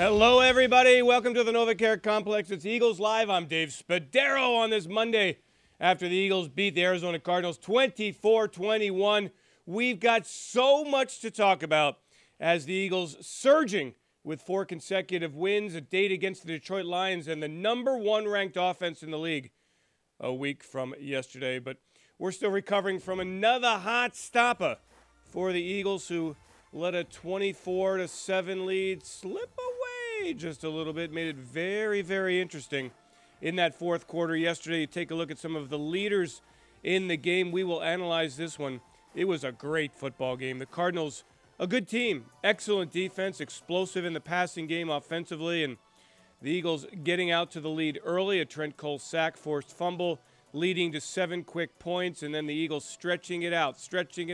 Hello, everybody. Welcome to the NovaCare Complex. It's Eagles Live. I'm Dave Spadaro on this Monday after the Eagles beat the Arizona Cardinals 24-21. We've got so much to talk about as the Eagles surging with 4 consecutive wins, a date against the Detroit Lions, and the number 1 ranked offense in the league a week from yesterday. But we're still recovering from another hot stopper for the Eagles, who let a 24-7 lead slip away just a little bit. Made it very, very interesting in that fourth quarter yesterday. You take a look at some of the leaders in the game. We will analyze this one. It was a great football game. The Cardinals, a good team, excellent defense, explosive in the passing game offensively, and the Eagles getting out to the lead early. A Trent Cole sack, forced fumble, leading to 7 quick points, and then the Eagles stretching it out,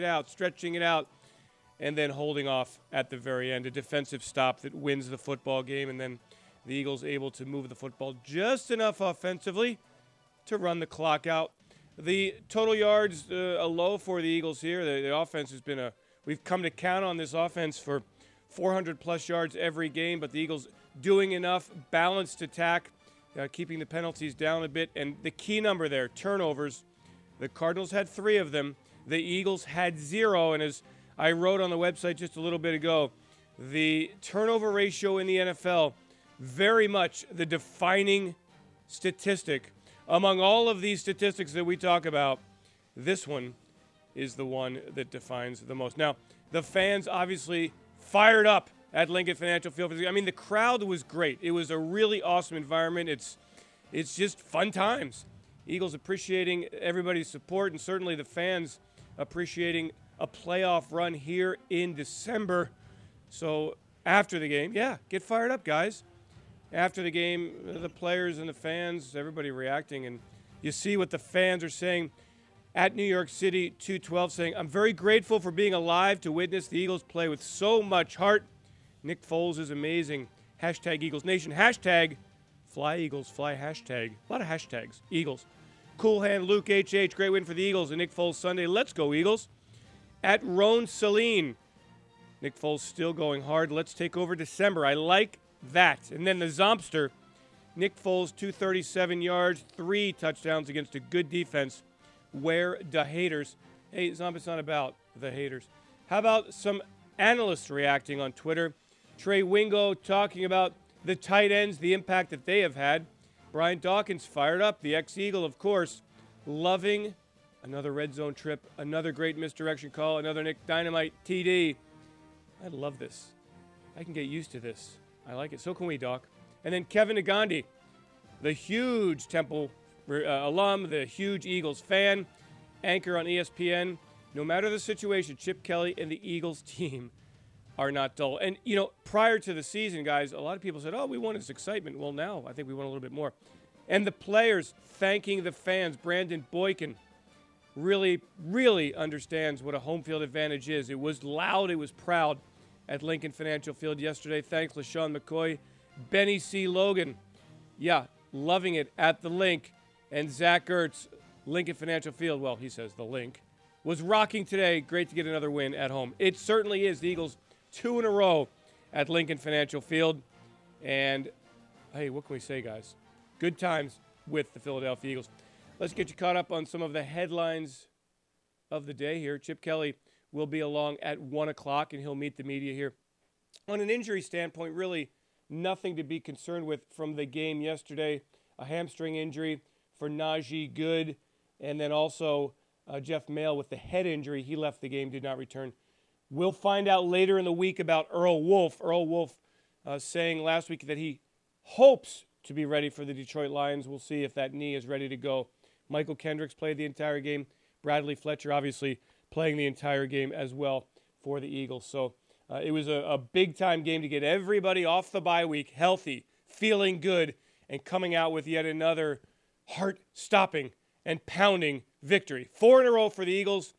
and then holding off at the very end. A defensive stop that wins the football game, and then the Eagles able to move the football just enough offensively to run the clock out. The total yards, a low for the Eagles here. The offense has been we've come to count on this offense for 400-plus yards every game, but the Eagles doing enough, balanced attack, keeping the penalties down a bit. And the key number there, turnovers. The Cardinals had 3 of them. The Eagles had 0, and as I wrote on the website just a little bit ago, the turnover ratio in the NFL, very much the defining statistic. Among all of these statistics that we talk about, this one is the one that defines the most. Now, the fans obviously fired up at Lincoln Financial Field. I mean, the crowd was great. It was a really awesome environment. It's just fun times. Eagles appreciating everybody's support, and certainly the fans appreciating a playoff run here in December. So after the game, get fired up, guys. After the game, the players and the fans, everybody reacting, and you see what the fans are saying at New York City 212, saying, "I'm very grateful for being alive to witness the Eagles play with so much heart. Nick Foles is amazing. Hashtag Eagles Nation. Hashtag Fly Eagles Fly. Hashtag." A lot of hashtags. Eagles. Cool Hand Luke HH. Great win for the Eagles and Nick Foles Sunday. Let's go, Eagles. At Roan Celine, Nick Foles still going hard. Let's take over December. I like that. And then the Zompster, Nick Foles, 237 yards, 3 touchdowns against a good defense. Where the haters? Hey, Zomp, it's not about the haters. How about some analysts reacting on Twitter? Trey Wingo talking about the tight ends, the impact that they have had. Brian Dawkins fired up. The ex-Eagle, of course, loving another red zone trip, another great misdirection call, another Nick Dynamite TD. I love this. I can get used to this. I like it. So can we, Doc. And then Kevin Nagandi, the huge Temple alum, the huge Eagles fan, anchor on ESPN. No matter the situation, Chip Kelly and the Eagles team are not dull. And, prior to the season, guys, a lot of people said, oh, we want his excitement. Well, now I think we want a little bit more. And the players thanking the fans. Brandon Boykin really, really understands what a home field advantage is. It was loud. It was proud at Lincoln Financial Field yesterday. Thanks, LaShawn McCoy. Benny C. Logan, loving it at the Link. And Zach Ertz, Lincoln Financial Field, well, he says the Link, was rocking today. Great to get another win at home. It certainly is. The Eagles 2 in a row at Lincoln Financial Field. And, hey, what can we say, guys? Good times with the Philadelphia Eagles. Let's get you caught up on some of the headlines of the day here. Chip Kelly will be along at 1 o'clock, and he'll meet the media here. On an injury standpoint, really nothing to be concerned with from the game yesterday. A hamstring injury for Najee Good, and then also Jeff Mayle with the head injury. He left the game, did not return. We'll find out later in the week about Earl Wolff. Earl Wolff saying last week that he hopes to be ready for the Detroit Lions. We'll see if that knee is ready to go. Michael Kendricks played the entire game. Bradley Fletcher obviously playing the entire game as well for the Eagles. So it was a big-time game to get everybody off the bye week, healthy, feeling good, and coming out with yet another heart-stopping and pounding victory. 4 in a row for the Eagles,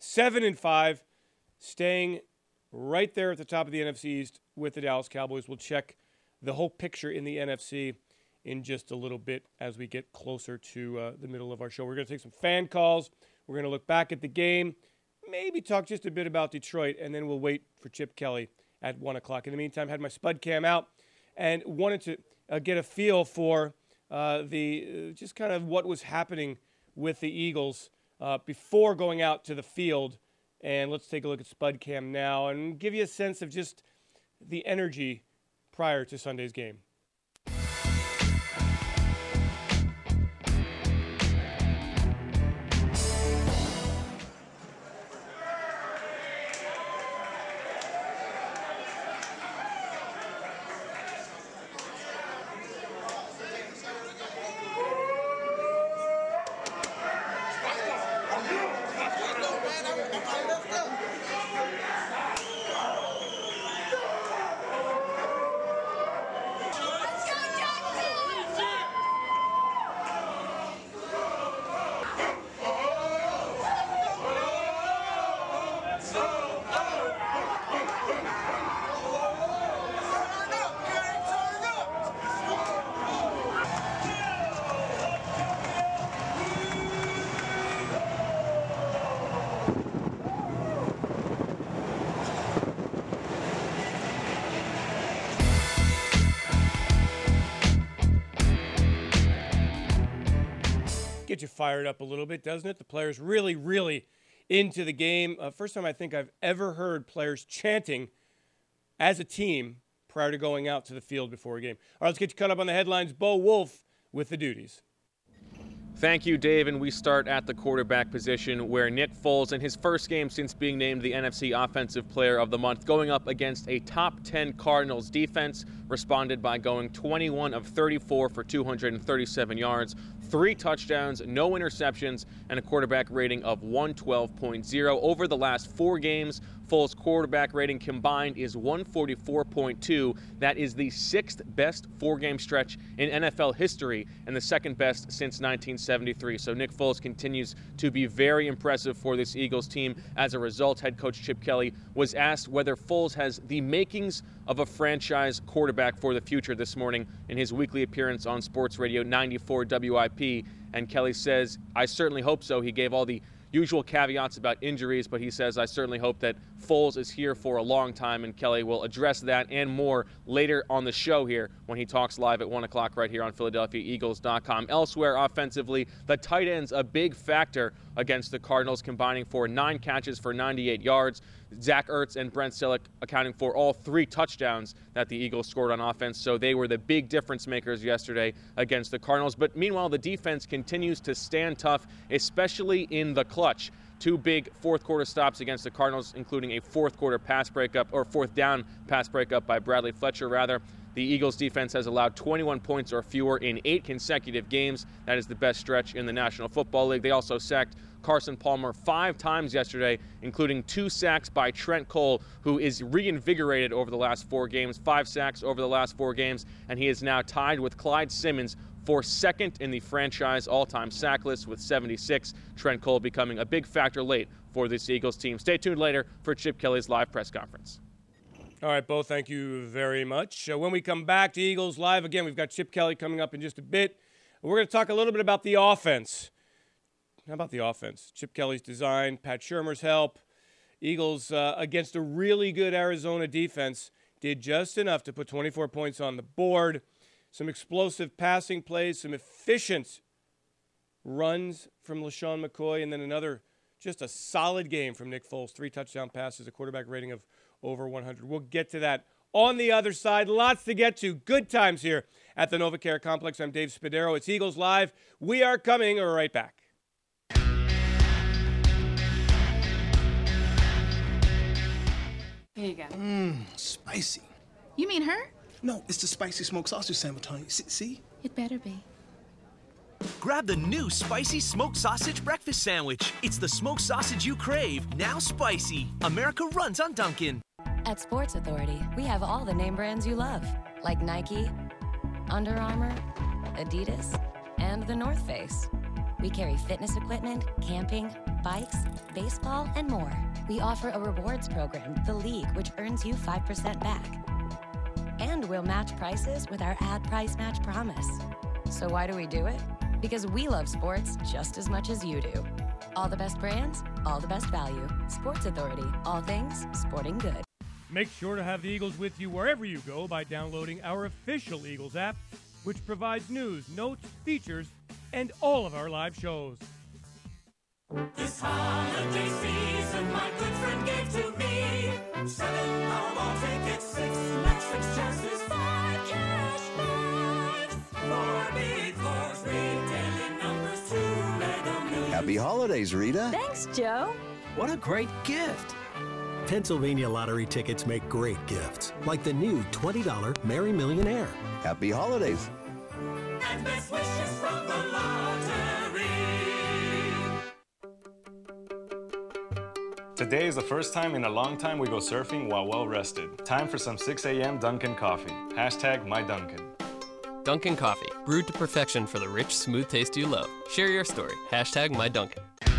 7-5, staying right there at the top of the NFC East with the Dallas Cowboys. We'll check the whole picture in the NFC in just a little bit as we get closer to the middle of our show. We're going to take some fan calls. We're going to look back at the game, maybe talk just a bit about Detroit, and then we'll wait for Chip Kelly at 1 o'clock. In the meantime, had my Spud Cam out and wanted to get a feel for just kind of what was happening with the Eagles before going out to the field. And let's take a look at Spud Cam now and give you a sense of just the energy prior to Sunday's game. Get you fired up a little bit, doesn't it? The players really, really into the game. First time I think I've ever heard players chanting as a team prior to going out to the field before a game. All right, let's get you caught up on the headlines. Bo Wolf with the duties. Thank you, Dave, and we start at the quarterback position where Nick Foles, in his first game since being named the NFC Offensive Player of the Month, going up against a top 10 Cardinals defense, responded by going 21 of 34 for 237 yards, 3 touchdowns, no interceptions, and a quarterback rating of 112.0. Over the last 4 games, Foles' quarterback rating combined is 144.2. That is the 6th best 4-game stretch in NFL history and the 2nd best since 1973. So Nick Foles continues to be very impressive for this Eagles team. As a result, head coach Chip Kelly was asked whether Foles has the makings of a franchise quarterback for the future this morning in his weekly appearance on Sports Radio 94 WIP. And Kelly says, "I certainly hope so." He gave all the usual caveats about injuries, but he says, "I certainly hope that Foles is here for a long time," and Kelly will address that and more later on the show here when he talks live at 1 o'clock right here on PhiladelphiaEagles.com. Elsewhere offensively, the tight ends a big factor against the Cardinals, combining for 9 catches for 98 yards. Zach Ertz and Brent Selleck accounting for all 3 touchdowns that the Eagles scored on offense, so they were the big difference makers yesterday against the Cardinals. But meanwhile, the defense continues to stand tough, especially in the clutch. 2 big fourth-quarter stops against the Cardinals, including a fourth-quarter pass breakup, or fourth-down pass breakup by Bradley Fletcher, rather. The Eagles defense has allowed 21 points or fewer in 8 consecutive games. That is the best stretch in the National Football League. They also sacked Carson Palmer 5 times yesterday, including 2 sacks by Trent Cole, who is reinvigorated over the last 4 games. 5 sacks over the last 4 games, and he is now tied with Clyde Simmons for 2nd in the franchise all-time sack list with 76. Trent Cole becoming a big factor late for this Eagles team. Stay tuned later for Chip Kelly's live press conference. All right, Bo, thank you very much. When we come back to Eagles Live, again, we've got Chip Kelly coming up in just a bit. We're going to talk a little bit about the offense. How about the offense? Chip Kelly's design, Pat Shurmur's help. Eagles, against a really good Arizona defense, did just enough to put 24 points on the board. Some explosive passing plays, some efficient runs from LaShawn McCoy, and then just a solid game from Nick Foles. 3 touchdown passes, a quarterback rating of over 100. We'll get to that on the other side. Lots to get to. Good times here at the NovaCare Complex. I'm Dave Spadaro. It's Eagles Live. We are coming right back. Here you go. Spicy. You mean her? No, it's the spicy smoked sausage sandwich, honey. See? It better be. Grab the new spicy smoked sausage breakfast sandwich. It's the smoked sausage you crave, now spicy. America runs on Dunkin'. At Sports Authority, we have all the name brands you love, like Nike, Under Armour, Adidas, and The North Face. We carry fitness equipment, camping, bikes, baseball, and more. We offer a rewards program, The League, which earns you 5% back. And we'll match prices with our ad price match promise. So why do we do it? Because we love sports just as much as you do. All the best brands, all the best value. Sports Authority, all things sporting good. Make sure to have the Eagles with you wherever you go by downloading our official Eagles app, which provides news, notes, features, and all of our live shows. This holiday season, my good friend gave to me 7 Powerball tickets, 6 Netflix chances, 5 cash fives, 4 big floors, 3 daily numbers, 2 Mega Millions. Happy holidays, Rita. Thanks, Joe. What a great gift. Pennsylvania lottery tickets make great gifts, like the new $20 Merry Millionaire. Happy holidays. And best wishes from the lottery. Today is the first time in a long time we go surfing while well rested. Time for some 6 a.m. Dunkin' coffee. Hashtag MyDunkin'. Dunkin' Coffee, brewed to perfection for the rich, smooth taste you love. Share your story. Hashtag MyDunkin'.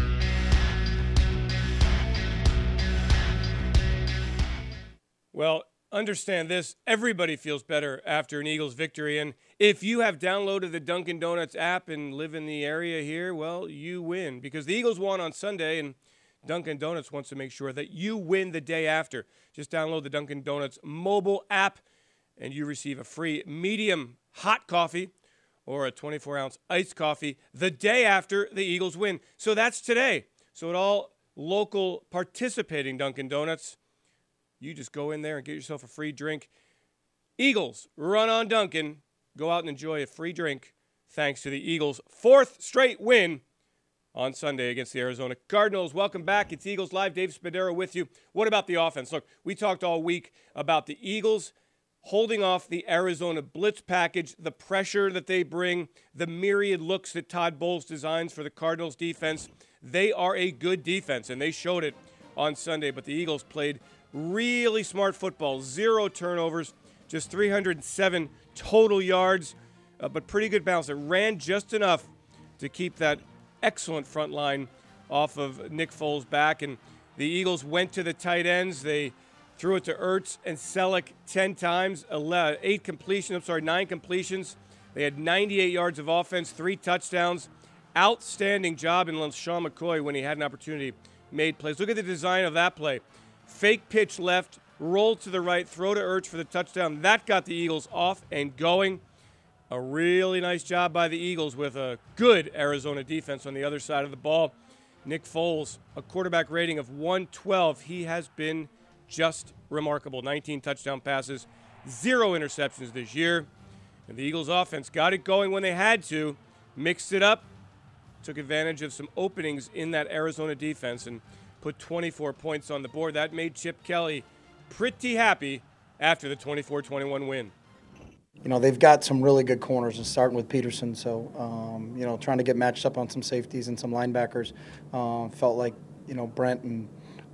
Well, understand this. Everybody feels better after an Eagles victory. And if you have downloaded the Dunkin' Donuts app and live in the area here, well, you win. Because the Eagles won on Sunday, and Dunkin' Donuts wants to make sure that you win the day after. Just download the Dunkin' Donuts mobile app, and you receive a free medium hot coffee or a 24-ounce iced coffee the day after the Eagles win. So that's today. So at all local participating Dunkin' Donuts, you just go in there and get yourself a free drink. Eagles, run on Dunkin'. Go out and enjoy a free drink thanks to the Eagles' 4th straight win on Sunday against the Arizona Cardinals. Welcome back. It's Eagles Live. Dave Spadaro with you. What about the offense? Look, we talked all week about the Eagles holding off the Arizona blitz package, the pressure that they bring, the myriad looks that Todd Bowles designs for the Cardinals defense. They are a good defense, and they showed it on Sunday. But the Eagles played really smart football, 0 turnovers, just 307 total yards, but pretty good balance. It ran just enough to keep that excellent front line off of Nick Foles' back. And the Eagles went to the tight ends. They threw it to Ertz and Selleck 10 times, 9 completions. They had 98 yards of offense, 3 touchdowns. Outstanding job in LeSean McCoy when he had an opportunity, made plays. Look at the design of that play. Fake pitch left, roll to the right, throw to Ertz for the touchdown. That got the Eagles off and going. A really nice job by the Eagles with a good Arizona defense on the other side of the ball. Nick Foles, a quarterback rating of 112. He has been just remarkable. 19 touchdown passes, 0 interceptions this year. And the Eagles offense got it going when they had to, mixed it up, took advantage of some openings in that Arizona defense, and put 24 points on the board. That made Chip Kelly pretty happy after the 24-21 win. You know, they've got some really good corners, and starting with Peterson. So, you know, trying to get matched up on some safeties and some linebackers. Felt like, you know, Brent and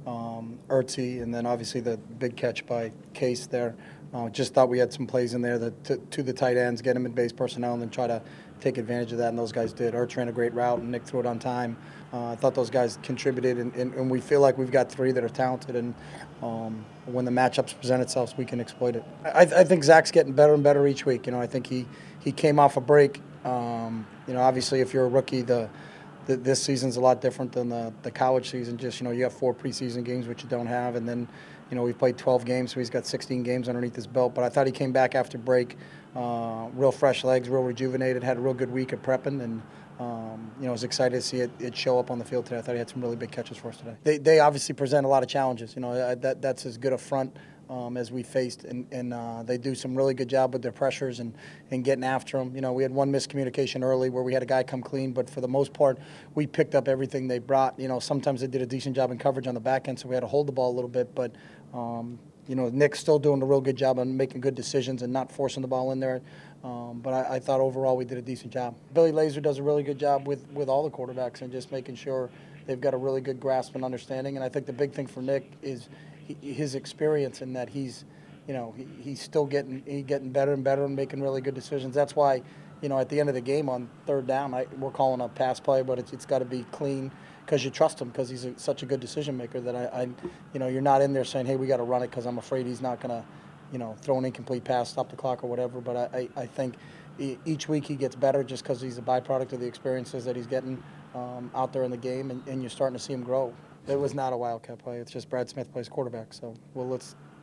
Ertz, and then obviously the big catch by Case there. Just thought we had some plays in there that to the tight ends, get them in base personnel, and then try to take advantage of that, and those guys did. Ertz ran a great route, and Nick threw it on time. I thought those guys contributed, and we feel like we've got 3 that are talented, and when the matchups present itself, we can exploit it. I think Zach's getting better and better each week. You know, I think he came off a break. You know, obviously, if you're a rookie, this season's a lot different than the college season. Just, you know, you have 4 preseason games, which you don't have, and then, you know, we've played 12 games, so he's got 16 games underneath his belt. But I thought he came back after break, real fresh legs, real rejuvenated, had a real good week of prepping, and you know, I was excited to see it show up on the field today. I thought he had some really big catches for us today. They obviously present a lot of challenges. You know, that's as good a front as we faced, and they do some really good job with their pressures and getting after them. You know, we had one miscommunication early where we had a guy come clean, but for the most part, we picked up everything they brought. You know, sometimes they did a decent job in coverage on the back end, so we had to hold the ball a little bit, but you know, Nick's still doing a real good job on making good decisions and not forcing the ball in there. But I thought overall we did a decent job. Billy Lazor does a really good job with all the quarterbacks and just making sure they've got a really good grasp and understanding. And I think the big thing for Nick is his experience in that he's still getting better and better and making really good decisions. That's why, you know, at the end of the game on 3rd down, we're calling a pass play, but it's got to be clean because you trust him because he's such a good decision maker that you know, you're not in there saying, hey, we got to run it because I'm afraid he's not going to, you know, throw an incomplete pass, stop the clock or whatever. But I think each week he gets better just because he's a byproduct of the experiences that he's getting out there in the game, and you're starting to see him grow. It was not a Wildcat play. It's just Brad Smith plays quarterback. So, well, let's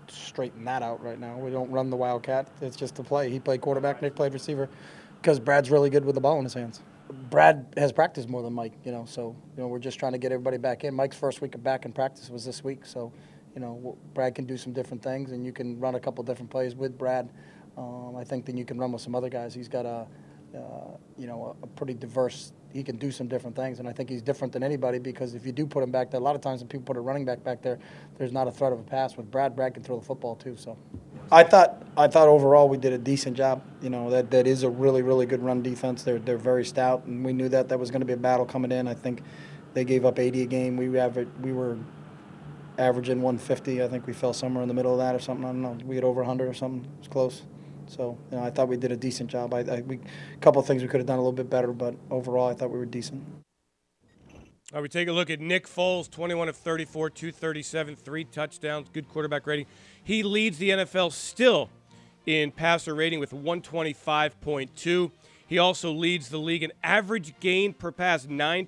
straighten that out right now. We don't run the Wildcat. It's just to play. He played quarterback, Nick played receiver, because Brad's really good with the ball in his hands. Brad has practiced more than Mike, so we're just trying to get everybody back in. Mike's first week back in practice was this week, so Brad can do some different things, and you can run a couple different plays with Brad. I think then you can run with some other guys. He's got a pretty diverse. He can do some different things, and I think he's different than anybody because if you do put him back there, a lot of times when people put a running back there, there's not a threat of a pass. With Brad can throw the football too. So, I thought overall we did a decent job. That is a really, really good run defense. They're very stout, and we knew that was going to be a battle coming in. I think they gave up 80 a game. We were averaging 150. I think we fell somewhere in the middle of that or something. I don't know. We had over 100 or something. It was close. So, I thought we did a decent job. A couple of things we could have done a little bit better, but overall I thought we were decent. All right, we take a look at Nick Foles, 21 of 34, 237, 3 touchdowns, good quarterback rating. He leads the NFL still in passer rating with 125.2. He also leads the league in average gain per pass,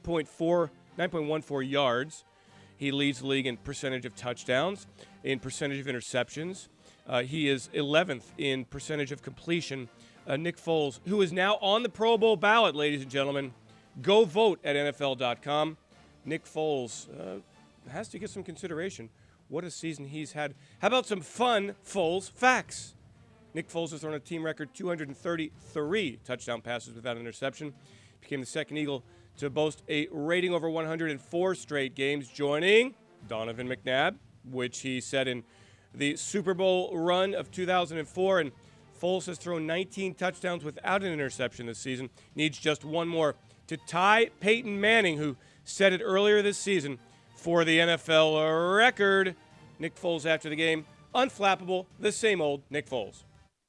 9.14 yards. He leads the league in percentage of touchdowns, in percentage of interceptions. He is 11th in percentage of completion. Nick Foles, who is now on the Pro Bowl ballot, ladies and gentlemen. Go vote at NFL.com. Nick Foles has to get some consideration. What a season he's had. How about some fun Foles facts? Nick Foles has thrown a team record 233 touchdown passes without an interception. Became the second Eagle to boast a rating over 104 straight games, joining Donovan McNabb, which he set in the Super Bowl run of 2004, and Foles has thrown 19 touchdowns without an interception this season. Needs just one more to tie Peyton Manning, who set it earlier this season for the NFL record. Nick Foles after the game, unflappable, the same old Nick Foles.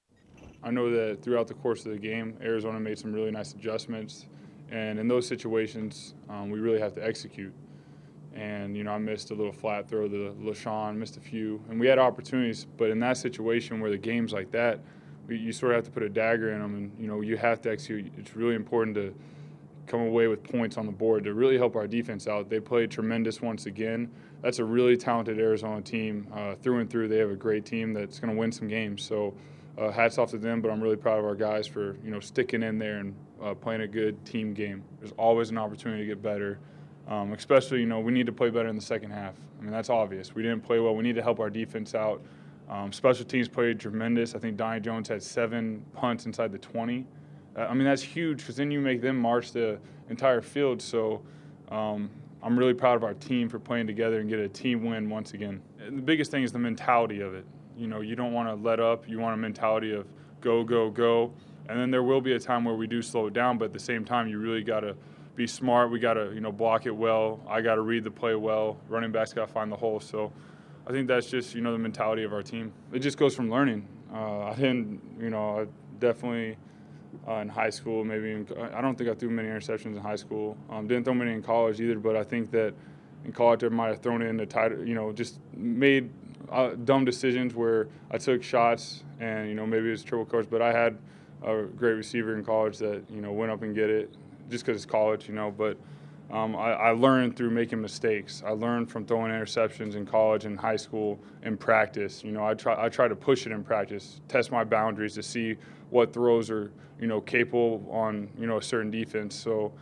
I know that throughout the course of the game, Arizona made some really nice adjustments, and in those situations, we really have to execute. And, I missed a little flat throw to LaShawn, missed a few. And we had opportunities, but in that situation where the game's like that, you sort of have to put a dagger in them and, you have to execute. It's really important to come away with points on the board to really help our defense out. They played tremendous once again. That's a really talented Arizona team. Through and through, they have a great team that's going to win some games. So hats off to them, but I'm really proud of our guys for, sticking in there and playing a good team game. There's always an opportunity to get better. Especially, we need to play better in the second half. I mean, that's obvious. We didn't play well. We need to help our defense out. Special teams played tremendous. I think Donnie Jones had 7 punts inside the 20. That's huge because then you make them march the entire field. So I'm really proud of our team for playing together and get a team win once again. And the biggest thing is the mentality of it. You don't want to let up. You want a mentality of go, go, go. And then there will be a time where we do slow it down, but at the same time, you really got to be smart. We got to, block it well. I got to read the play well. Running backs got to find the hole. So I think that's just, the mentality of our team. It just goes from learning. I definitely in high school, I don't think I threw many interceptions in high school. Didn't throw many in college either, but I think that in college I might have thrown in the tight, just made dumb decisions where I took shots and, maybe it was triple coverage, but I had a great receiver in college that, went up and get it. Just because it's college, but I learned through making mistakes. I learned from throwing interceptions in college and high school in practice. I try to push it in practice, test my boundaries to see what throws are, capable on, a certain defense. So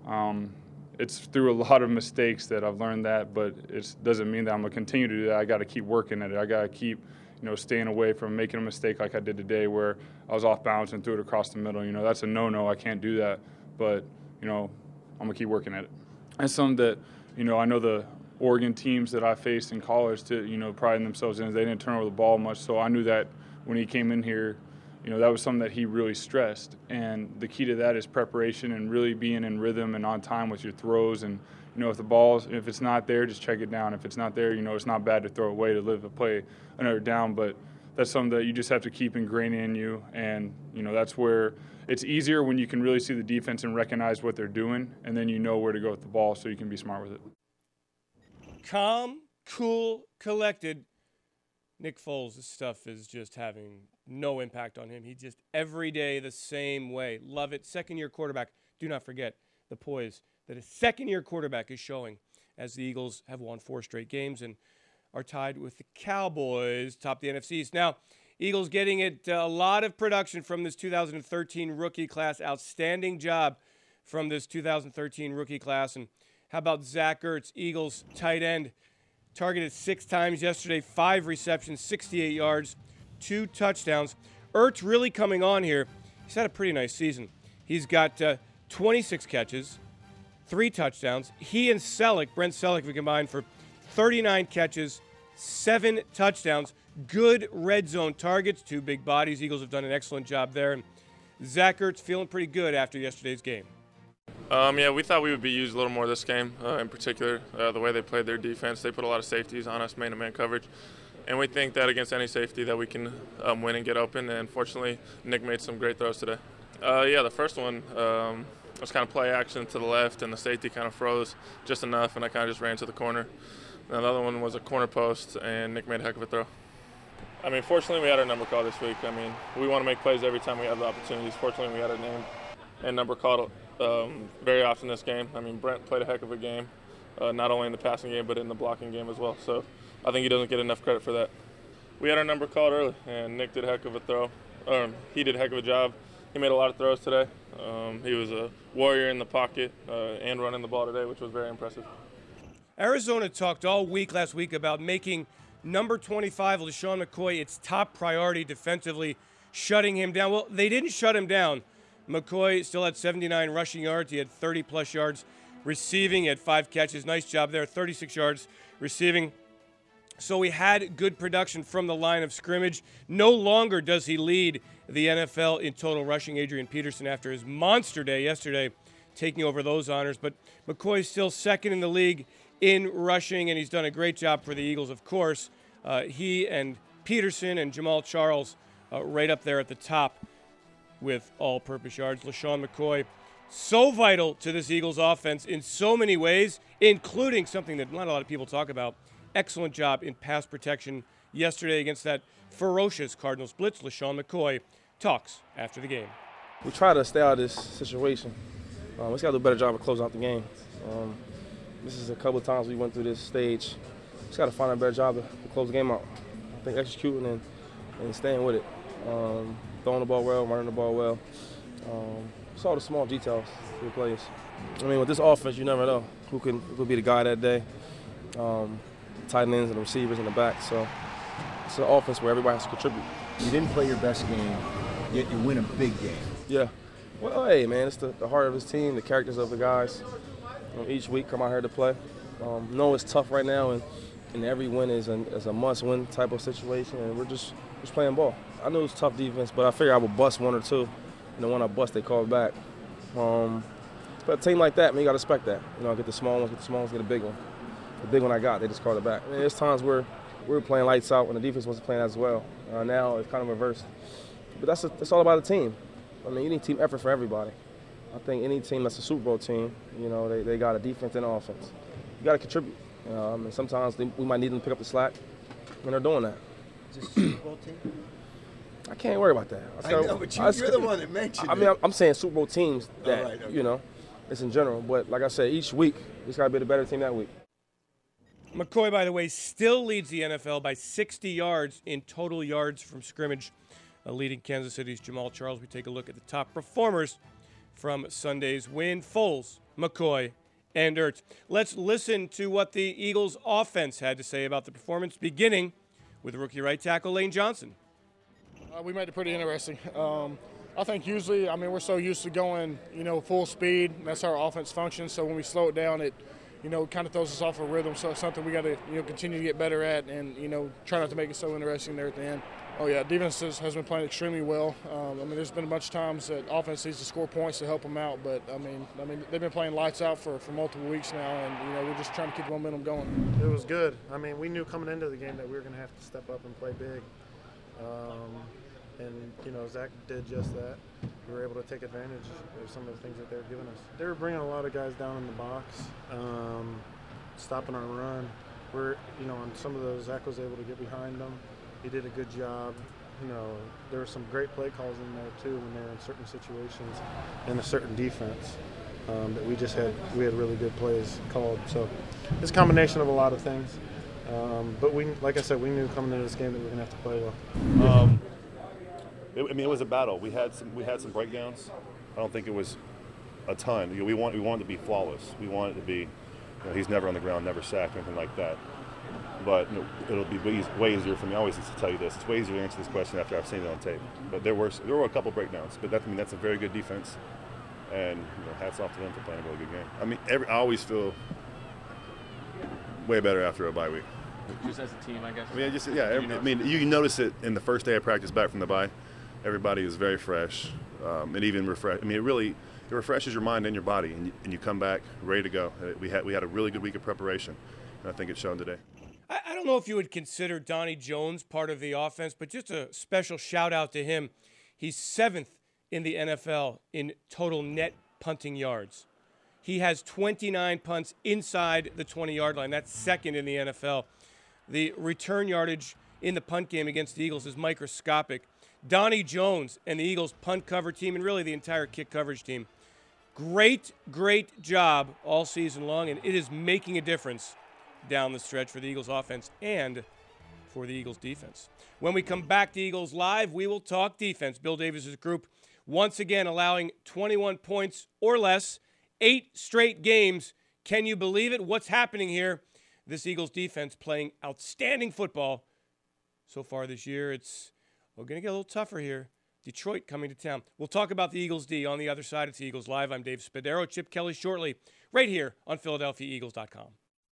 it's through a lot of mistakes that I've learned that, but it doesn't mean that I'm going to continue to do that. I got to keep working at it. I got to keep, staying away from making a mistake like I did today where I was off balance and threw it across the middle. That's a no-no. I can't do that. But I'm going to keep working at it. And something that, I know the Oregon teams that I faced in college to, priding themselves in, they didn't turn over the ball much. So I knew that when he came in here, that was something that he really stressed. And the key to that is preparation and really being in rhythm and on time with your throws. And, if it's not there, just check it down. If it's not there, it's not bad to throw away to live a play another down. But that's something that you just have to keep ingrained in you. And, that's where it's easier when you can really see the defense and recognize what they're doing, and then you know where to go with the ball so you can be smart with it. Calm, cool, collected. Nick Foles, this stuff is just having no impact on him. He just every day the same way. Love it. Second-year quarterback. Do not forget the poise that a second-year quarterback is showing as the Eagles have won 4 straight games. And are tied with the Cowboys, top the NFC East. Now, Eagles getting it a lot of production from this 2013 rookie class. Outstanding job from this 2013 rookie class. And how about Zach Ertz, Eagles tight end, targeted 6 times yesterday, 5 receptions, 68 yards, 2 touchdowns. Ertz really coming on here. He's had a pretty nice season. He's got 26 catches, 3 touchdowns. He and Brent Selleck, we combined for 39 catches, 7 touchdowns. Good red zone targets, 2 big bodies. Eagles have done an excellent job there. And Zach Ertz feeling pretty good after yesterday's game. Yeah, we thought we would be used a little more this game, in particular, the way they played their defense. They put a lot of safeties on us, man-to-man coverage. And we think that against any safety that we can win and get open. And fortunately, Nick made some great throws today. Yeah, the first one was kind of play action to the left, and the safety kind of froze just enough, and I kind of just ran to the corner. And the other one was a corner post, and Nick made a heck of a throw. I mean, fortunately, we had our number called this week. I mean, we want to make plays every time we have the opportunities. Fortunately, we had a name and number called very often this game. I mean, Brent played a heck of a game, not only in the passing game but in the blocking game as well. So I think he doesn't get enough credit for that. We had our number called early, and Nick did a heck of a throw. He did a heck of a job. He made a lot of throws today. He was a warrior in the pocket and running the ball today, which was very impressive. Arizona talked all week last week about making number 25, LeSean McCoy, its top priority defensively, shutting him down. Well, they didn't shut him down. McCoy still had 79 rushing yards. He had 30-plus yards receiving. He had 5 catches. Nice job there, 36 yards receiving. So he had good production from the line of scrimmage. No longer does he lead the NFL in total rushing, Adrian Peterson, after his monster day yesterday, taking over those honors. But McCoy's still second in the league in rushing, and he's done a great job for the Eagles, of course. He and Peterson and Jamaal Charles right up there at the top with all-purpose yards. LeSean McCoy, so vital to this Eagles offense in so many ways, including something that not a lot of people talk about. Excellent job in pass protection yesterday against that ferocious Cardinals blitz. LeSean McCoy talks after the game. We try to stay out of this situation. We just got to do a better job of closing out the game. This is a couple of times we went through this stage. Just got to find a better job to close the game out. I think executing and staying with it. Throwing the ball well, running the ball well. Just all the small details for the players. I mean, with this offense, you never know who could be the guy that day. Tight ends and the receivers in the back. So it's an offense where everybody has to contribute. You didn't play your best game, yet you win a big game. Yeah. Well, hey, man, it's the heart of his team, the characters of the guys. Each week come out here to play. Know it's tough right now, and every win is a must-win type of situation, and we're just playing ball. I knew it was tough defense, but I figured I would bust one or two, and the one I bust, they called back. But a team like that, man, you got to expect that. Get the small ones, get a big one. The big one I got, they just called it back. I mean, there's times where we were playing lights out and the defense wasn't playing as well. Now it's kind of reversed. But that's all about the team. I mean, you need team effort for everybody. I think any team that's a Super Bowl team, they got a defense and an offense. You got to contribute. And sometimes we might need them to pick up the slack, and they're doing that. Is this a Super Bowl team? I can't worry about that. I know, but you're the one that mentioned it. I mean, it. I'm saying Super Bowl teams that, right, okay. It's in general. But like I said, each week, it's got to be the better team that week. McCoy, by the way, still leads the NFL by 60 yards in total yards from scrimmage, leading Kansas City's Jamaal Charles. We take a look at the top performers from Sunday's win. Foles, McCoy, and Ertz. Let's listen to what the Eagles' offense had to say about the performance, beginning with rookie right tackle Lane Johnson. We made it pretty interesting. I think usually, we're so used to going, full speed. That's how our offense functions. So when we slow it down, it kind of throws us off a rhythm. So it's something we got to, continue to get better at and, try not to make it so interesting there at the end. Oh, yeah, defense has been playing extremely well. There's been a bunch of times that offense needs to score points to help them out. But, they've been playing lights out for multiple weeks now, and, we're just trying to keep the momentum going. It was good. We knew coming into the game that we were going to have to step up and play big. Zach did just that. We were able to take advantage of some of the things that they were giving us. They were bringing a lot of guys down in the box, stopping our run. On some of those, Zach was able to get behind them. He did a good job. There were some great play calls in there too when they were in certain situations and a certain defense that we had really good plays called. So it's a combination of a lot of things. But like I said, we knew coming into this game that we were going to have to play well. It was a battle. We had some breakdowns. I don't think it was a ton. We wanted to be flawless. We wanted to be, he's never on the ground, never sacked, anything like that. But it'll be way easier for me. I always used to tell you this. It's way easier to answer this question after I've seen it on tape. But there were a couple breakdowns. But that's a very good defense, and hats off to them for playing a really good game. I always feel way better after a bye week. Just as a team, I guess. You notice it in the first day of practice back from the bye. Everybody is very fresh, and even refresh. It refreshes your mind and your body, and you come back ready to go. We had a really good week of preparation, and I think it's shown today. I don't know if you would consider Donnie Jones part of the offense, but just a special shout out to him. He's 7th in the NFL in total net punting yards. He has 29 punts inside the 20-yard line. That's 2nd in the NFL. The return yardage in the punt game against the Eagles is microscopic. Donnie Jones and the Eagles punt cover team, and really the entire kick coverage team, great job all season long, and it is making a difference down the stretch for the Eagles offense and for the Eagles defense. When we come back to Eagles Live, we will talk defense. Bill Davis's group once again allowing 21 points or less, 8 straight games. Can you believe it? What's happening here? This Eagles defense playing outstanding football so far this year. We're going to get a little tougher here. Detroit coming to town. We'll talk about the Eagles D on the other side. It's Eagles Live. I'm Dave Spadaro. Chip Kelly shortly, right here on PhiladelphiaEagles.com.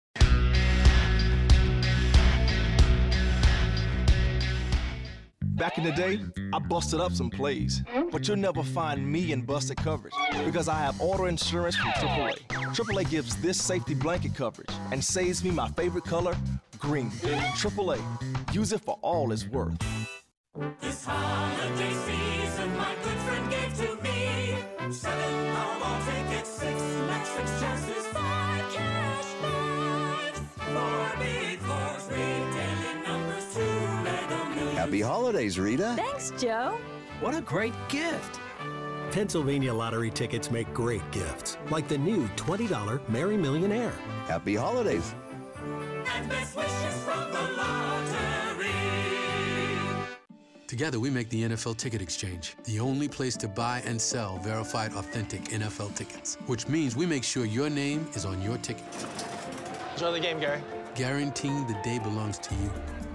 Back in the day, I busted up some plays, but you'll never find me in busted coverage because I have auto insurance from AAA. AAA gives this safety blanket coverage and saves me my favorite color, green. AAA, use it for all it's worth. This holiday season, my good friend gave to me 7 Powerball tickets, 6 match fix chances, 5 cash prizes, 4 big fours, 3 daily numbers, 2 Lego Millions. Happy holidays, Rita. Thanks, Joe. What a great gift. Pennsylvania lottery tickets make great gifts, like the new $20 Merry Millionaire. Happy holidays. And best wishes from the lottery. Together, we make the NFL Ticket Exchange, the only place to buy and sell verified, authentic NFL tickets, which means we make sure your name is on your ticket. Enjoy the game, Gary. Guaranteeing the day belongs to you.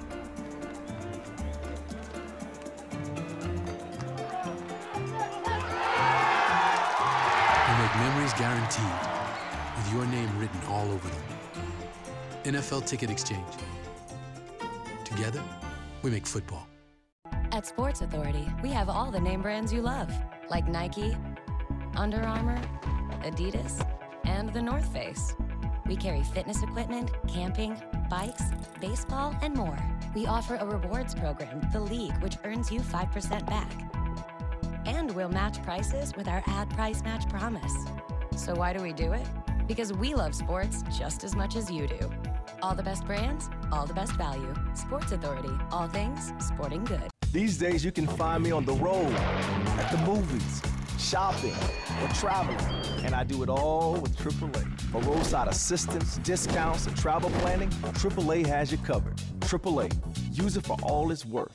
We make memories guaranteed, with your name written all over them. NFL Ticket Exchange. Together, we make football. At Sports Authority, we have all the name brands you love, like Nike, Under Armour, Adidas, and The North Face. We carry fitness equipment, camping, bikes, baseball, and more. We offer a rewards program, The League, which earns you 5% back. And we'll match prices with our ad price match promise. So why do we do it? Because we love sports just as much as you do. All the best brands, all the best value. Sports Authority, all things sporting good. These days you can find me on the road, at the movies, shopping, or traveling. And I do it all with AAA. For roadside assistance, discounts, and travel planning, AAA has you covered. AAA, use it for all it's worth.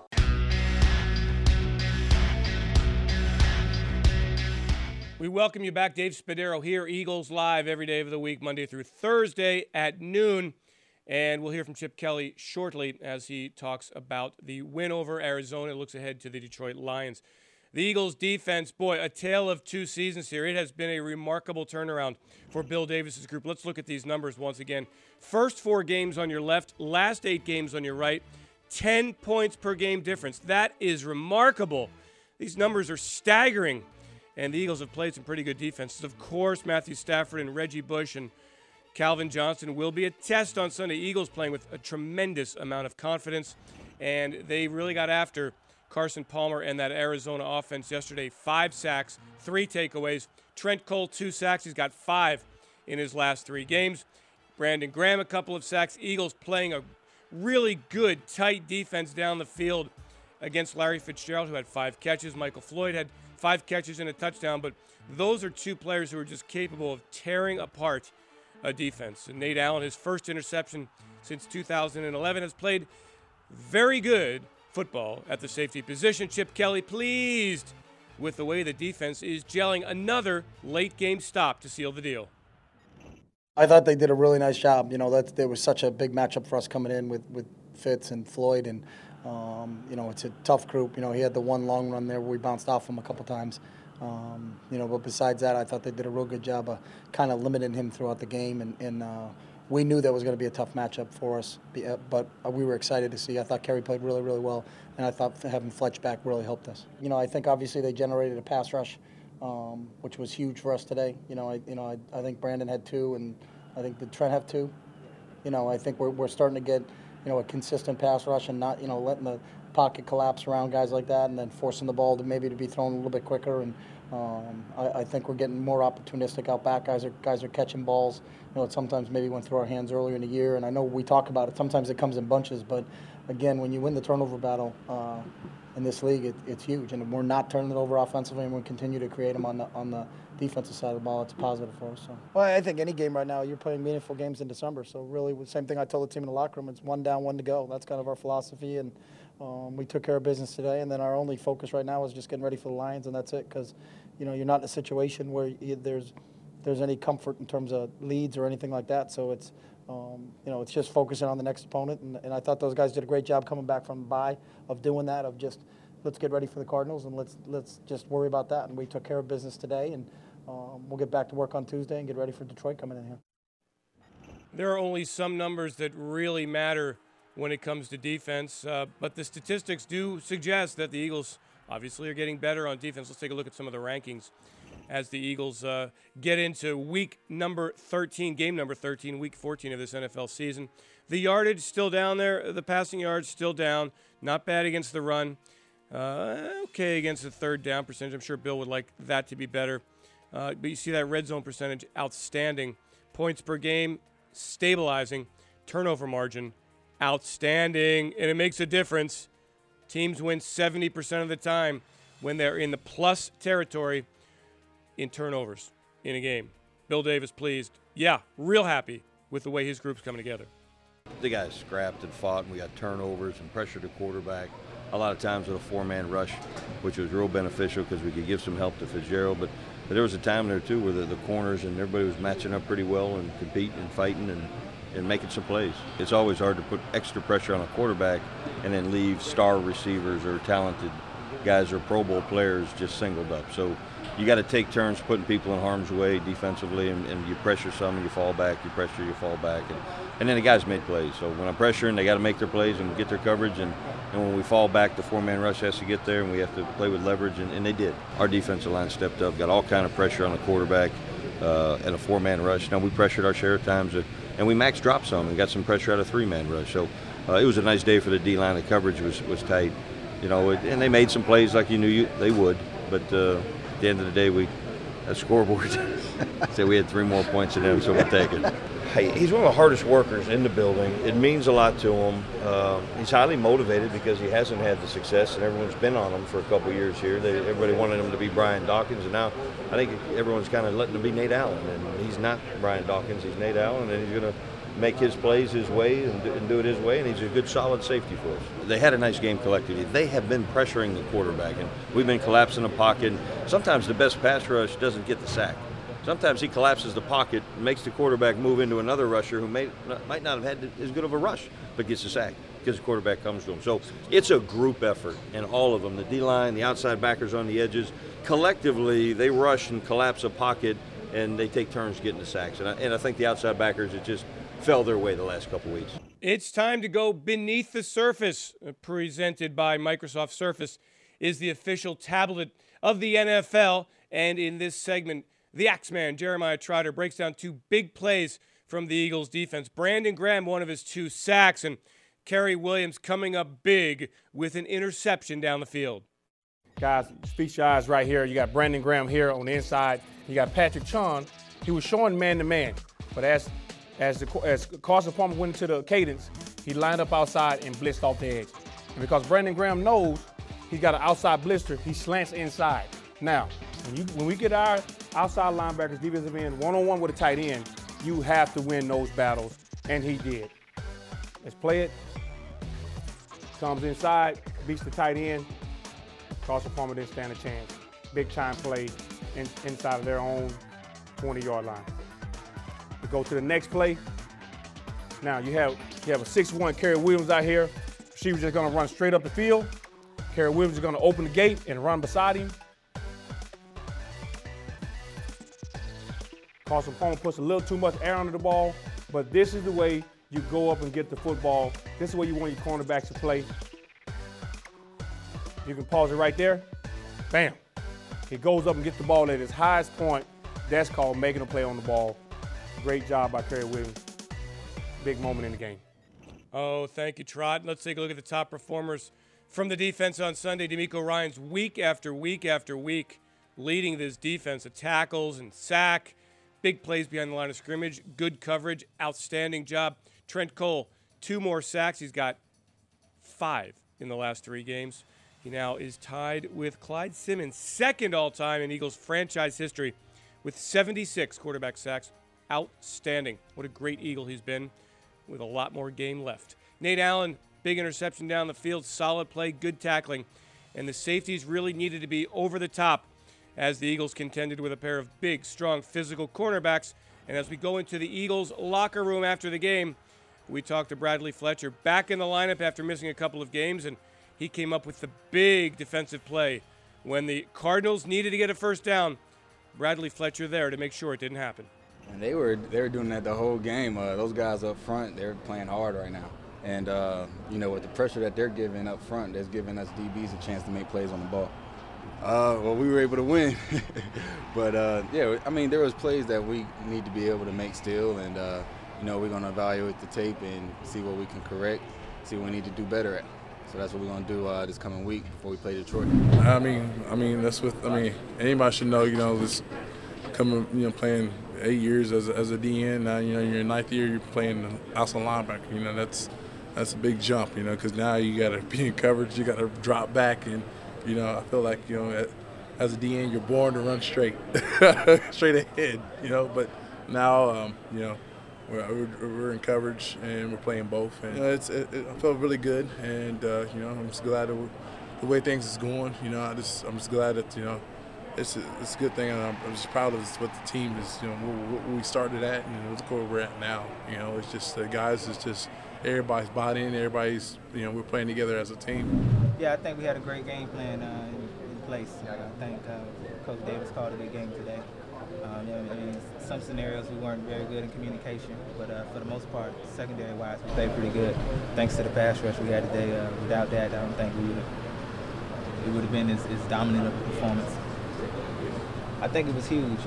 We welcome you back. Dave Spadaro here, Eagles Live every day of the week, Monday through Thursday at noon. And we'll hear from Chip Kelly shortly as he talks about the win over Arizona, looks ahead to the Detroit Lions. The Eagles defense, boy, a tale of 2 seasons here. It has been a remarkable turnaround for Bill Davis's group. Let's look at these numbers once again. First 4 games on your left, last 8 games on your right, 10 points per game difference. That is remarkable. These numbers are staggering. And the Eagles have played some pretty good defenses. Of course, Matthew Stafford and Reggie Bush and Calvin Johnson will be a test on Sunday. Eagles playing with a tremendous amount of confidence, and they really got after Carson Palmer and that Arizona offense yesterday. 5 sacks, 3 takeaways. Trent Cole, 2 sacks. He's got 5 in his last 3 games. Brandon Graham, a couple of sacks. Eagles playing a really good, tight defense down the field against Larry Fitzgerald, who had 5 catches. Michael Floyd had 5 catches and a touchdown, but those are 2 players who are just capable of tearing apart a defense. And Nate Allen, his first interception since 2011, has played very good football at the safety position. Chip Kelly pleased with the way the defense is gelling. Another late game stop to seal the deal. I thought they did a really nice job. There was such a big matchup for us coming in with Fitz and Floyd, and it's a tough group. He had the one long run there where we bounced off him a couple times. But besides that, I thought they did a real good job of kind of limiting him throughout the game, and we knew that was going to be a tough matchup for us, but we were excited to see. I thought Kerry played really, really well, and I thought having Fletch back really helped us. I think obviously they generated a pass rush, which was huge for us today. I think Brandon had 2, and I think did Trent have 2? I think we're starting to get a consistent pass rush and not letting the pocket collapse around guys like that, and then forcing the ball to maybe to be thrown a little bit quicker. And I think we're getting more opportunistic out back. Guys are catching balls. It sometimes maybe went through our hands earlier in the year, and I know we talk about it. Sometimes it comes in bunches, but again, when you win the turnover battle in this league, it's huge. And we're not turning it over offensively, and we continue to create them on the defensive side of the ball. It's a positive for us. So. Well, I think any game right now, you're playing meaningful games in December. So really, the same thing I told the team in the locker room. It's 1 down, 1 to go. That's kind of our philosophy, and we took care of business today. And then our only focus right now is just getting ready for the Lions, and that's it. Because you're not in a situation where there's any comfort in terms of leads or anything like that. So it's it's just focusing on the next opponent. And I thought those guys did a great job coming back from the bye of doing that, of just let's get ready for the Cardinals and let's just worry about that. And we took care of business today, and we'll get back to work on Tuesday and get ready for Detroit coming in here. There are only some numbers that really matter when it comes to defense, but the statistics do suggest that the Eagles obviously are getting better on defense. Let's take a look at some of the rankings as the Eagles get into week number 13, game number 13, week 14 of this NFL season. The yardage still down there. The passing yards still down. Not bad against the run. Okay against the third down percentage. I'm sure Bill would like that to be better. But you see that red zone percentage, outstanding. Points per game, stabilizing. Turnover margin, outstanding. And it makes a difference. Teams win 70% of the time when they're in the plus territory in turnovers in a game. Bill Davis pleased. Yeah, real happy with the way his group's coming together. The guys scrapped and fought, and we got turnovers and pressured the quarterback. A lot of times with a 4-man rush, which was real beneficial because we could give some help to Fitzgerald. But there was a time there, too, where the corners and everybody was matching up pretty well and competing and fighting and making some plays. It's always hard to put extra pressure on a quarterback and then leave star receivers or talented guys or Pro Bowl players just singled up. So you got to take turns putting people in harm's way defensively, and you pressure some and you fall back, you pressure, you fall back. And then the guys made plays. So when I'm pressuring, they got to make their plays and get their coverage. And when we fall back, the 4-man rush has to get there, and we have to play with leverage, and they did. Our defensive line stepped up, got all kind of pressure on the quarterback and a 4-man rush. Now we pressured our share of times, and we max dropped some and got some pressure out of 3-man rush. So it was a nice day for the D-line. The coverage was tight. And they made some plays like you knew they would. But at the end of the day, that scoreboard said we had 3 more points than them, so we'll take it. Hey, he's one of the hardest workers in the building. It means a lot to him. He's highly motivated because he hasn't had the success, and everyone's been on him for a couple years here. Everybody wanted him to be Brian Dawkins, and now I think everyone's kind of letting him be Nate Allen. And he's not Brian Dawkins, he's Nate Allen, and he's going to make his plays his way and do it his way, and he's a good, solid safety for us. They had a nice game collectively. They have been pressuring the quarterback, and we've been collapsing the pocket. Sometimes the best pass rush doesn't get the sack. Sometimes he collapses the pocket, makes the quarterback move into another rusher who might not have had as good of a rush, but gets the sack because the quarterback comes to him. So it's a group effort, and all of them, the D-line, the outside backers on the edges, collectively they rush and collapse a pocket, and they take turns getting the sacks. And I think the outside backers, it just fell their way the last couple weeks. It's time to go beneath the surface. Presented by Microsoft Surface is the official tablet of the NFL. And in this segment, the Axeman, Jeremiah Trotter, breaks down 2 big plays from the Eagles defense. Brandon Graham, one of his 2 sacks, and Kerry Williams coming up big with an interception down the field. Guys, feast your eyes right here. You got Brandon Graham here on the inside. You got Patrick Chung. He was showing man-to-man, but as Carson Palmer went into the cadence, he lined up outside and blitzed off the edge. And because Brandon Graham knows he's got an outside blister, he slants inside. Now, when we get our outside linebackers, defensive end, one-on-one with a tight end, you have to win those battles, and he did. Let's play it. Comes inside, beats the tight end. Carson Palmer didn't stand a chance. Big time play inside of their own 20-yard line. We go to the next play. Now you have a 6'1" Kerry Williams out here. She was just gonna run straight up the field. Kerry Williams is gonna open the gate and run beside him. Carson Palmer puts a little too much air under the ball, but this is the way you go up and get the football. This is where you want your cornerbacks to play. You can pause it right there. Bam. He goes up and gets the ball at his highest point. That's called making a play on the ball. Great job by Kerry Williams. Big moment in the game. Oh, thank you, Trot. Let's take a look at the top performers from the defense on Sunday. D'Amico Ryans, week after week after week, leading this defense. The tackles and sack, big plays behind the line of scrimmage, good coverage, outstanding job. Trent Cole, 2 more sacks. He's got 5 in the last 3 games. He now is tied with Clyde Simmons, second all-time in Eagles franchise history with 76 quarterback sacks. Outstanding. What a great Eagle he's been with a lot more game left. Nate Allen, big interception down the field, solid play, good tackling. And the safeties really needed to be over the top as the Eagles contended with a pair of big, strong, physical cornerbacks. And as we go into the Eagles locker room after the game, we talked to Bradley Fletcher back in the lineup after missing a couple of games, and he came up with the big defensive play when the Cardinals needed to get a first down. Bradley Fletcher there to make sure it didn't happen. And they were doing that the whole game. Those guys up front, they're playing hard right now. And, with the pressure that they're giving up front, that's giving us DBs a chance to make plays on the ball. Well, we were able to win. But, there was plays that we need to be able to make still. And, we're going to evaluate the tape and see what we can correct, see what we need to do better at. So that's what we're going to do this coming week before we play Detroit. Anybody should know, this coming, playing 8 years as a DN. Now, you're in your 9th year, you're playing outside linebacker. That's a big jump, because now you got to be in coverage, you got to drop back. And, I feel like, as a DN, you're born to run straight, straight ahead, But now, we're in coverage and we're playing both. And, I felt really good. And, I'm just glad the way things is going. I'm just glad that, it's a good thing, and I'm just proud of what the team is, where we started at, and look where we're at now. It's just the guys, it's just everybody's bought in, everybody's, we're playing together as a team. Yeah, I think we had a great game plan in place. I think Coach Davis called a good game today. Some scenarios we weren't very good in communication, but for the most part, secondary-wise, we played pretty good. Thanks to the pass rush we had today. Without that, I don't think it would have been as dominant of a performance. I think it was huge.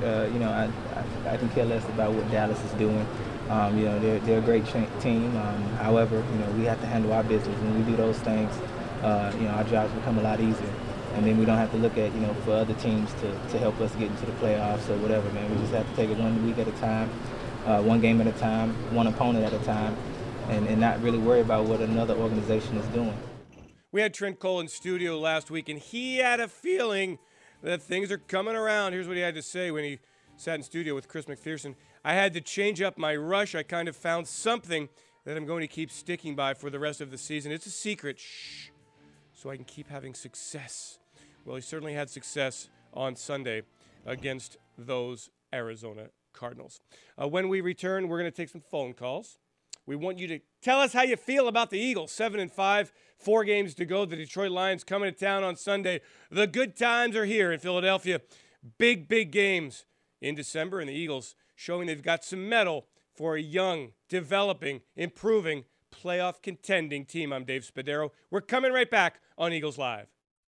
I can care less about what Dallas is doing. They're a great team. However, we have to handle our business. When we do those things, our jobs become a lot easier. And then we don't have to look at, for other teams to help us get into the playoffs or whatever, man. We just have to take it 1 week at a time, 1 game at a time, 1 opponent at a time, and not really worry about what another organization is doing. We had Trent Cole in studio last week, and he had a feeling that things are coming around. Here's what he had to say when he sat in studio with Chris McPherson. I had to change up my rush. I kind of found something that I'm going to keep sticking by for the rest of the season. It's a secret, so I can keep having success. Well, he certainly had success on Sunday against those Arizona Cardinals. When we return, we're going to take some phone calls. We want you to tell us how you feel about the Eagles. 7-5, 4 games to go. The Detroit Lions coming to town on Sunday. The good times are here in Philadelphia. Big, big games in December, and the Eagles showing they've got some mettle for a young, developing, improving, playoff contending team. I'm Dave Spadaro. We're coming right back on Eagles Live.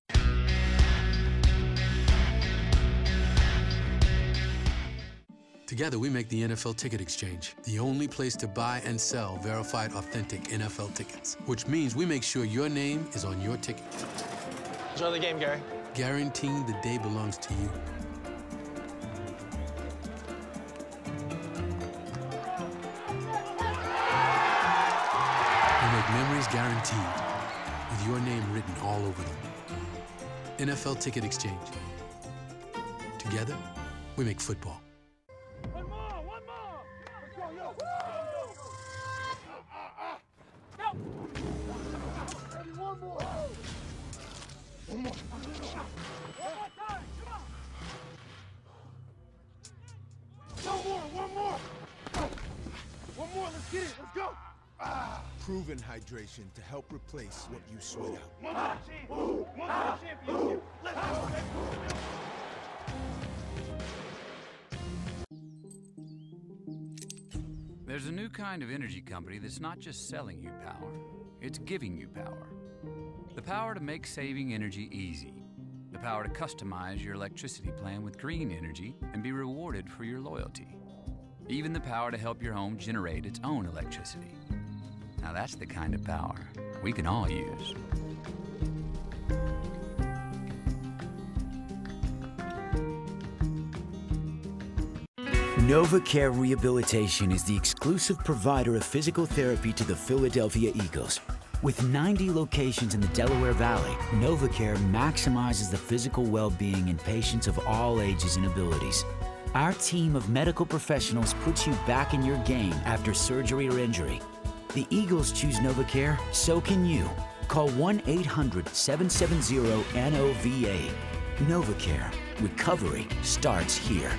Together, we make the NFL Ticket Exchange, the only place to buy and sell verified, authentic NFL tickets, which means we make sure your name is on your ticket. Enjoy the game, Gary. Guaranteeing the day belongs to you. We make memories guaranteed, with your name written all over them. NFL Ticket Exchange. Together, we make football. One more. One more. Let's get it. Let's go. Proven hydration to help replace what you sweat out. One more championship. Let's go. There's a new kind of energy company that's not just selling you power, it's giving you power. The power to make saving energy easy. The power to customize your electricity plan with green energy and be rewarded for your loyalty. Even the power to help your home generate its own electricity. Now that's the kind of power we can all use. NovaCare Rehabilitation is the exclusive provider of physical therapy to the Philadelphia Eagles. With 90 locations in the Delaware Valley, NovaCare maximizes the physical well-being in patients of all ages and abilities. Our team of medical professionals puts you back in your game after surgery or injury. The Eagles choose NovaCare, so can you. Call 1-800-770-NOVA. NovaCare. Recovery starts here.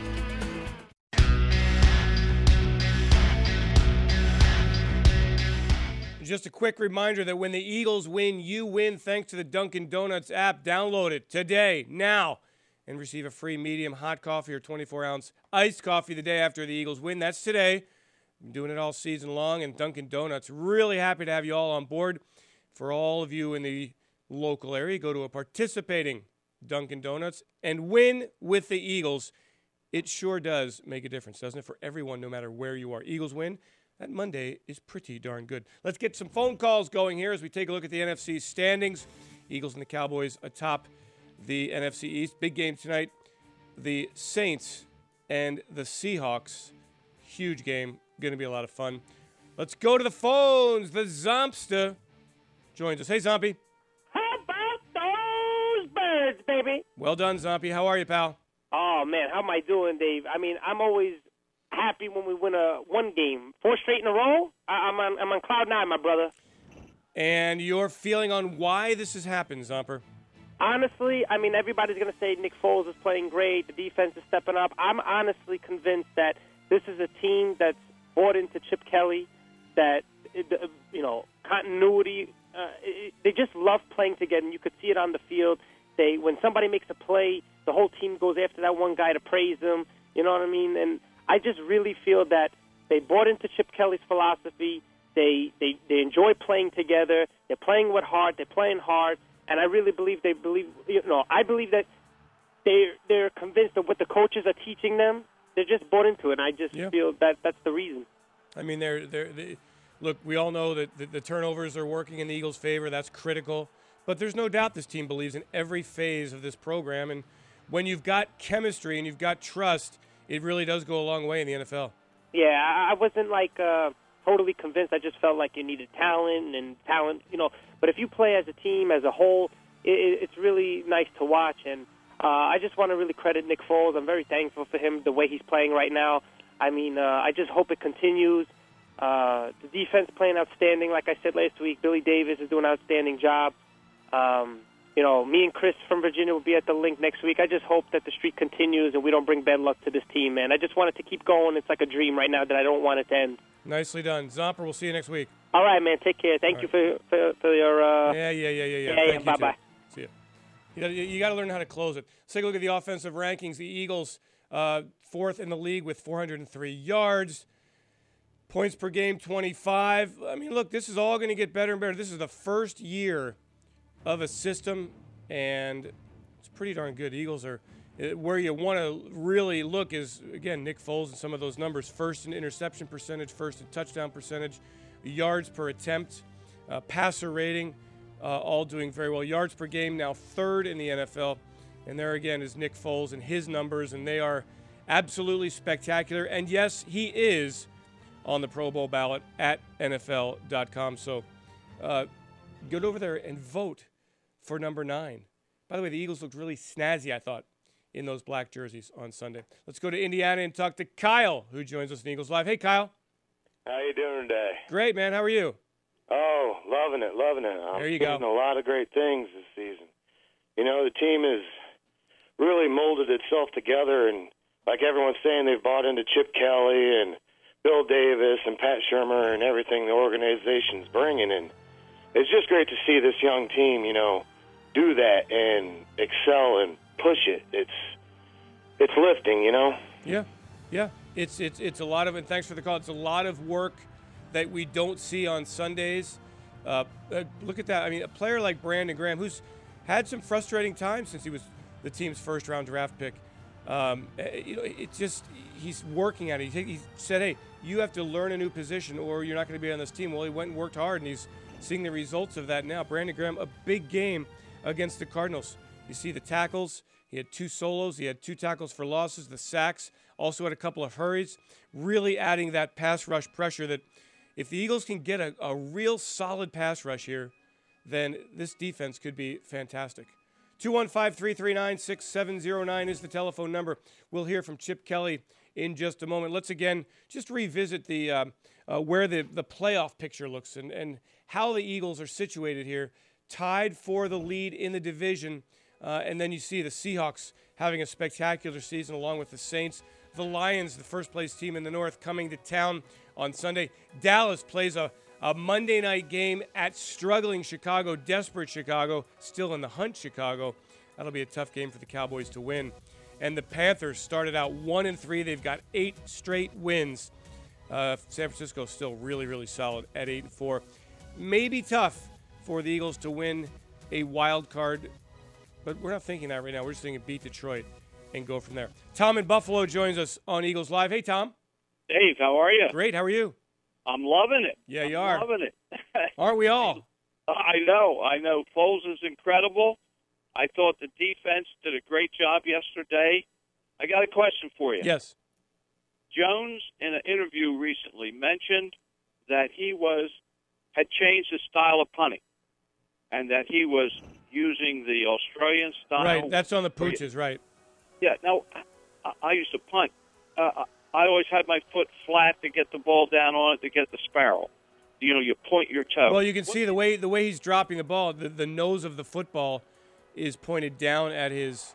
Just a quick reminder that when the Eagles win, you win thanks to the Dunkin' Donuts app. Download it today, now, and receive a free medium hot coffee or 24-ounce iced coffee the day after the Eagles win. That's today. Been doing it all season long, and Dunkin' Donuts, really happy to have you all on board. For all of you in the local area, go to a participating Dunkin' Donuts and win with the Eagles. It sure does make a difference, doesn't it, for everyone, no matter where you are. Eagles win. That Monday is pretty darn good. Let's get some phone calls going here as we take a look at the NFC standings. Eagles and the Cowboys atop the NFC East. Big game tonight. The Saints and the Seahawks. Huge game. Going to be a lot of fun. Let's go to the phones. The Zompster joins us. Hey, Zombie. How about those birds, baby? Well done, Zombie. How are you, pal? Oh, man, how am I doing, Dave? I mean, I'm always happy when we win one game. 4 straight in a row? I'm on cloud 9, my brother. And your feeling on why this has happened, Zomper? Honestly, I mean, everybody's going to say Nick Foles is playing great, the defense is stepping up. I'm honestly convinced that this is a team that's bought into Chip Kelly, that, continuity. They just love playing together, and you could see it on the field. When somebody makes a play, the whole team goes after that one guy to praise him. You know what I mean? And I just really feel that they bought into Chip Kelly's philosophy. They enjoy playing together. They're playing with heart. They're playing hard. And I really believe I believe that they're convinced of what the coaches are teaching them. They're just bought into it. And I just feel that that's the reason. I mean, look, we all know that the turnovers are working in the Eagles' favor. That's critical. But there's no doubt this team believes in every phase of this program. And when you've got chemistry and you've got trust, it really does go a long way in the NFL. Yeah, I wasn't totally convinced. I just felt like you needed talent. But if you play as a team, as a whole, it's really nice to watch. And I just want to really credit Nick Foles. I'm very thankful for him, the way he's playing right now. I mean, I just hope it continues. The defense playing outstanding. Like I said last week, Billy Davis is doing an outstanding job. Me and Chris from Virginia will be at the link next week. I just hope that the streak continues and we don't bring bad luck to this team, man. I just want it to keep going. It's like a dream right now that I don't want it to end. Nicely done. Zomper, we'll see you next week. All right, man. Take care. Thank you for your... Yeah. Bye-bye. See you. You got to learn how to close it. Let's take a look at the offensive rankings. The Eagles, 4th in the league with 403 yards. Points per game, 25. I mean, look, this is all going to get better and better. This is the first year of a system, and it's pretty darn good. The Eagles are where you want to really look is, again, Nick Foles and some of those numbers. First in interception percentage, first in touchdown percentage, yards per attempt, passer rating, all doing very well. Yards per game now 3rd in the NFL, and there again is Nick Foles and his numbers, and they are absolutely spectacular. And yes, he is on the Pro Bowl ballot at NFL.com. So get over there and vote for number 9. By the way, the Eagles looked really snazzy, I thought, in those black jerseys on Sunday. Let's go to Indiana and talk to Kyle, who joins us in Eagles Live. Hey, Kyle. How you doing today? Great, man. How are you? Oh, loving it. There you go. I'm seeing a lot of great things this season. You know, the team has really molded itself together, and like everyone's saying, they've bought into Chip Kelly and Bill Davis and Pat Shurmur and everything the organization's bringing. And it's just great to see this young team, you know, do that and excel and push it. It's lifting, you know? Yeah. It's a lot of, and thanks for the call, it's a lot of work that we don't see on Sundays. Look at that. I mean, a player like Brandon Graham, who's had some frustrating times since he was the team's first-round draft pick. You know, it's just he's working at it. He said, hey, you have to learn a new position or you're not going to be on this team. Well, he went and worked hard, and he's seeing the results of that now. Brandon Graham, a big game against the Cardinals. You see the tackles. He had 2 solos. He had 2 tackles for losses, the sacks. Also had a couple of hurries, really adding that pass rush pressure that if the Eagles can get a real solid pass rush here, then this defense could be fantastic. 215-339-6709 is the telephone number. We'll hear from Chip Kelly in just a moment. Let's again just revisit the where the playoff picture looks and how the Eagles are situated here, tied for the lead in the division. And then you see the Seahawks having a spectacular season along with the Saints. The Lions, the first-place team in the North, coming to town on Sunday. Dallas plays a Monday night game at struggling Chicago, desperate Chicago, still in the hunt Chicago. That'll be a tough game for the Cowboys to win. And the Panthers started out 1-3. They've got 8 straight wins. San Francisco still really, really solid at 8-4. Maybe tough for the Eagles to win a wild card, but we're not thinking that right now. We're just thinking beat Detroit and go from there. Tom in Buffalo joins us on Eagles Live. Hey, Tom. Dave, how are you? Great. How are you? I'm loving it. Yeah, you are. Loving it. Aren't we all? I know. Foles is incredible. I thought the defense did a great job yesterday. I got a question for you. Yes. Jones, in an interview recently, mentioned that he had changed his style of punting and that he was using the Australian style. Right, that's on the pooches, right. Yeah, now, I used to punt. I always had my foot flat to get the ball down on it to get the sparrow. You know, you point your toe. Well, you can see the way he's dropping the ball, the nose of the football is pointed down at his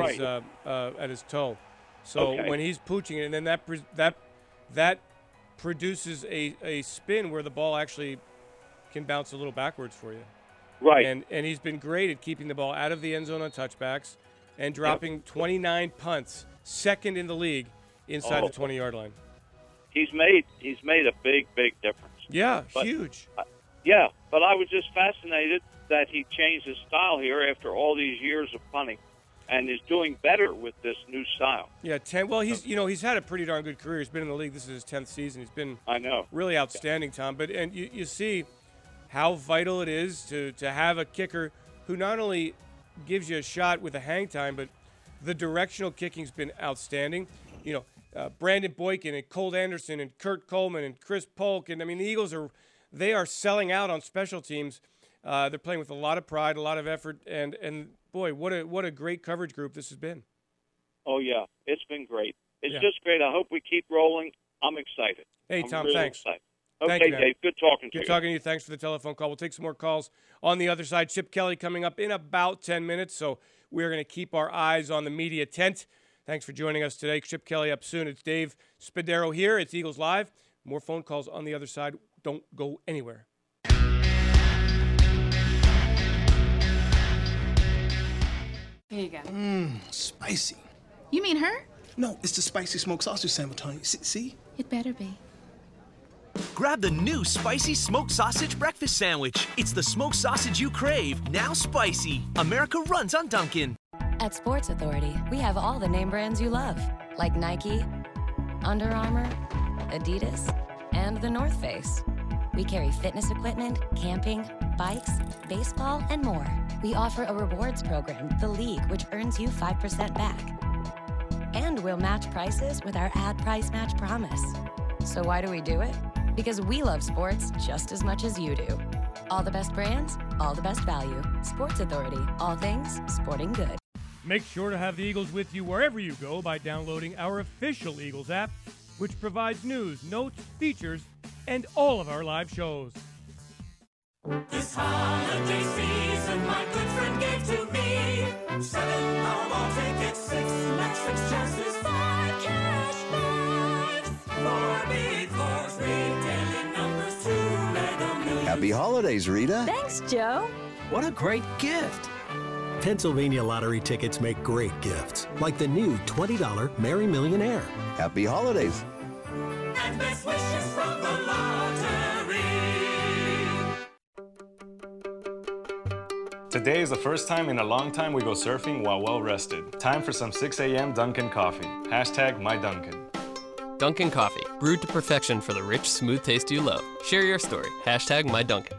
toe. So when he's pooching it, and then that produces a spin where the ball actually can bounce a little backwards for you. Right. And he's been great at keeping the ball out of the end zone on touchbacks and dropping 29 punts, second in the league inside the 20-yard line. He's made a big difference. Yeah, huge. Yeah, but I was just fascinated that he changed his style here after all these years of punting, and is doing better with this new style. Yeah, Well, he's had a pretty darn good career. He's been in the league. This is his 10th season. He's been really outstanding, Tom. But you see how vital it is to have a kicker who not only gives you a shot with a hang time, but the directional kicking's been outstanding. You know, Brandon Boykin and Colt Anderson and Kurt Coleman and Chris Polk, and I mean the Eagles are selling out on special teams. They're playing with a lot of pride, a lot of effort, and boy, what a great coverage group this has been. Oh yeah, it's been great. It's just great. I hope we keep rolling. I'm excited. Hey Tom, really thanks. Excited. Thank Okay, you, Dave. Good talking to you. Good talking to you. Thanks for the telephone call. We'll take some more calls on the other side. Chip Kelly coming up in about 10 minutes, so we're going to keep our eyes on the media tent. Thanks for joining us today. Chip Kelly up soon. It's Dave Spadaro here. It's Eagles Live. More phone calls on the other side. Don't go anywhere. Here you go. Spicy. You mean her? No, it's the spicy smoked sausage sandwich, honey. See? It better be. Grab the new spicy smoked sausage breakfast sandwich. It's the smoked sausage you crave, now spicy. America runs on Dunkin'. At Sports Authority, we have all the name brands you love, like Nike, Under Armour, Adidas, and The North Face. We carry fitness equipment, camping, bikes, baseball, and more. We offer a rewards program, The League, which earns you 5% back. And we'll match prices with our ad price match promise. So why do we do it? Because we love sports just as much as you do. All the best brands, all the best value. Sports Authority, all things sporting good. Make sure to have the Eagles with you wherever you go by downloading our official Eagles app, which provides news, notes, features, and all of our live shows. This holiday season, my good friend gave to me 7 Powerball tickets, 6 match fixed chances, 5 cash prizes, 4 big fours, 3 daily numbers, 2 Mega Millions. Happy holidays, Rita. Thanks, Joe. What a great gift. Pennsylvania lottery tickets make great gifts, like the new $20 Merry Millionaire. Happy holidays. And best wishes from the lottery. Today is the first time in a long time we go surfing while well rested. Time for some 6 a.m. Dunkin' coffee. Hashtag MyDunkin'. Dunkin' Coffee, brewed to perfection for the rich, smooth taste you love. Share your story. Hashtag MyDunkin'.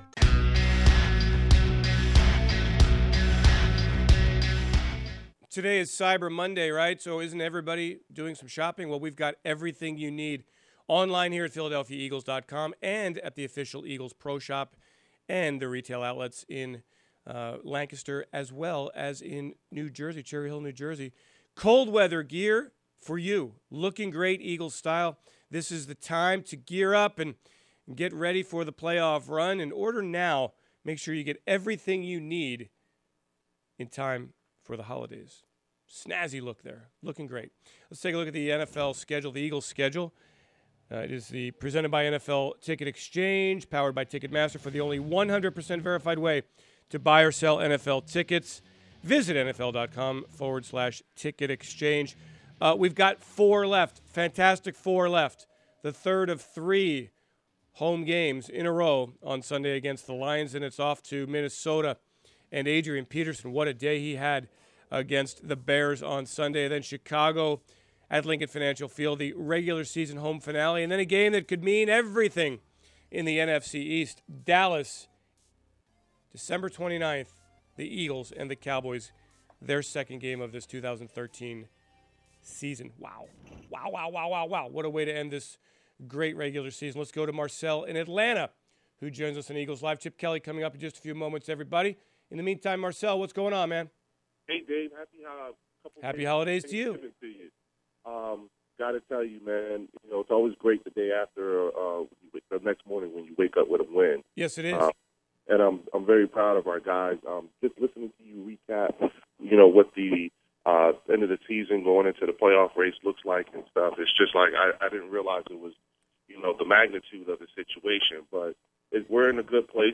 Today is Cyber Monday, right? So isn't everybody doing some shopping? Well, we've got everything you need online here at PhiladelphiaEagles.com and at the official Eagles Pro Shop and the retail outlets in Lancaster as well as in New Jersey, Cherry Hill, New Jersey. Cold weather gear for you. Looking great, Eagles style. This is the time to gear up and get ready for the playoff run. And order now. Make sure you get everything you need in time for the holidays. Snazzy look there. Looking great. Let's take a look at the NFL schedule, the Eagles schedule. It is presented by NFL Ticket Exchange, powered by Ticketmaster for the only 100% verified way to buy or sell NFL tickets. Visit NFL.com/ticket exchange. We've got 4 left. Fantastic 4 left. The third of 3 home games in a row on Sunday against the Lions, and it's off to Minnesota and Adrian Peterson. What a day he had against the Bears on Sunday. Then Chicago at Lincoln Financial Field, the regular season home finale, and then a game that could mean everything in the NFC East. Dallas, December 29th, the Eagles and the Cowboys, their second game of this 2013 season. Wow. Wow, wow, wow, wow, wow. What a way to end this great regular season. Let's go to Marcel in Atlanta, who joins us on Eagles Live. Chip Kelly coming up in just a few moments, everybody. In the meantime, Marcel, what's going on, man? Hey, Dave. Happy holidays to you. Got to tell you, man, it's always great the day after, the next morning when you wake up with a win. Yes, it is. And I'm very proud of our guys. Just listening to you recap, what the end of the season going into the playoff race looks like and stuff. It's just like I didn't realize it was, the magnitude of the situation. But we're in a good place.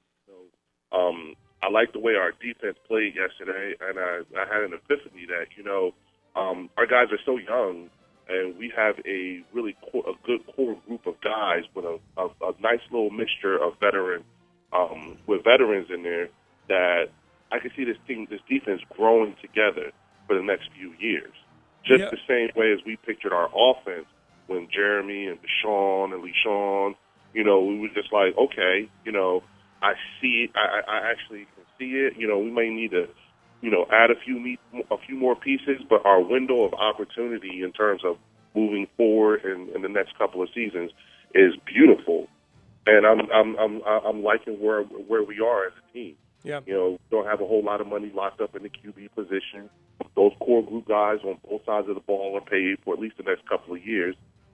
I like the way our defense played yesterday, and I had an epiphany that, our guys are so young, and we have a really a good core group of guys with a nice little mixture of with veterans in there that I can see this defense growing together for the next few years. Just the same way as we pictured our offense when Jeremy and Deshaun and LeSean, we were just like, okay, I see it. I actually can see it. We may need to, add a few more pieces, but our window of opportunity in terms of moving forward in the next couple of seasons is beautiful, and I'm liking where we are as a team. Yeah. Don't have a whole lot of money locked up in the QB position. Those core group guys on both sides of the ball are paid for at least the next couple of years.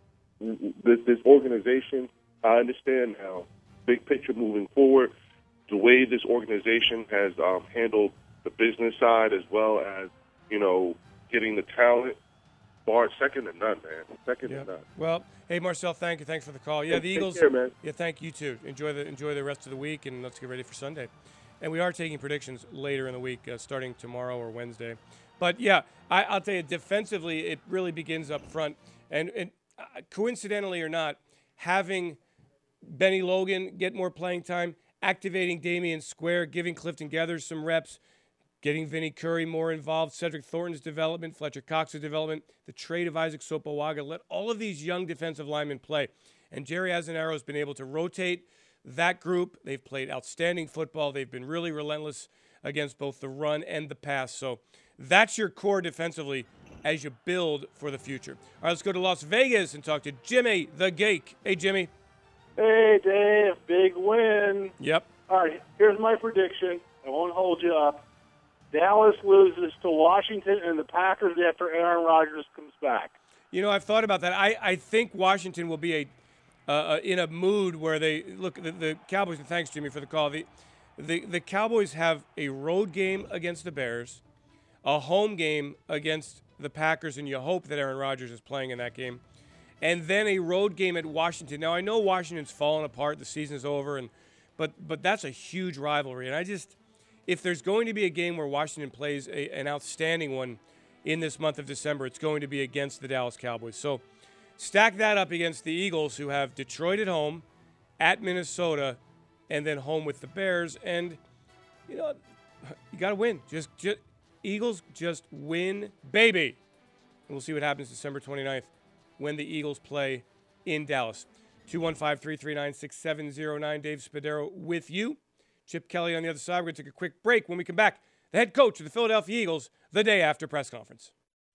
This organization, I understand now, big picture moving forward, the way this organization has handled the business side as well as, getting the talent, second to none, man. Second to none. Well, hey, Marcel, thank you. Thanks for the call. Yeah, the Eagles. Take care, man. Yeah, thank you, too. Enjoy the rest of the week, and let's get ready for Sunday. And we are taking predictions later in the week, starting tomorrow or Wednesday. But, yeah, I'll tell you, defensively, it really begins up front. And coincidentally or not, having Benny Logan get more playing time, activating Damian Square, giving Clifton Gathers some reps, getting Vinny Curry more involved, Cedric Thornton's development, Fletcher Cox's development, the trade of Isaac Sopoaga, let all of these young defensive linemen play. And Jerry Azzinaro has been able to rotate that group. They've played outstanding football. They've been really relentless against both the run and the pass. So that's your core defensively as you build for the future. All right, let's go to Las Vegas and talk to Jimmy the Geek. Hey, Jimmy. Hey, Dave. Big win. Yep. All right, here's my prediction. I won't hold you up. Dallas loses to Washington and the Packers after Aaron Rodgers comes back. I've thought about that. I think Washington will be in a mood where they look the Cowboys. And thanks, Jimmy, for the call. The Cowboys have a road game against the Bears, a home game against the Packers, and you hope that Aaron Rodgers is playing in that game, and then a road game at Washington. Now, I know Washington's fallen apart. The season is over, but that's a huge rivalry. And if there's going to be a game where Washington plays an outstanding one in this month of December, it's going to be against the Dallas Cowboys. So stack that up against the Eagles, who have Detroit at home, at Minnesota, and then home with the Bears. And, you got to win. Just Eagles, just win, baby. And we'll see what happens December 29th when the Eagles play in Dallas. 215-339-6709. Dave Spadaro with you. Chip Kelly on the other side. We're going to take a quick break. When we come back, the head coach of the Philadelphia Eagles, the day after press conference.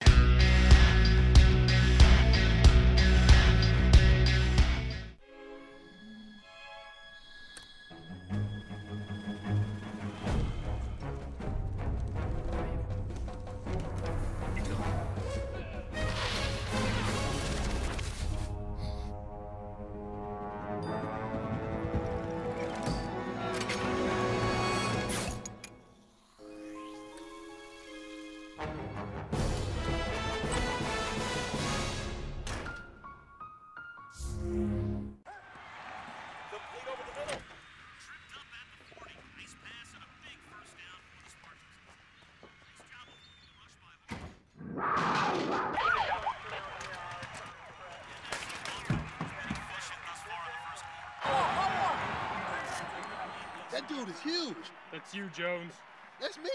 That dude is huge. That's you, Jones. That's me.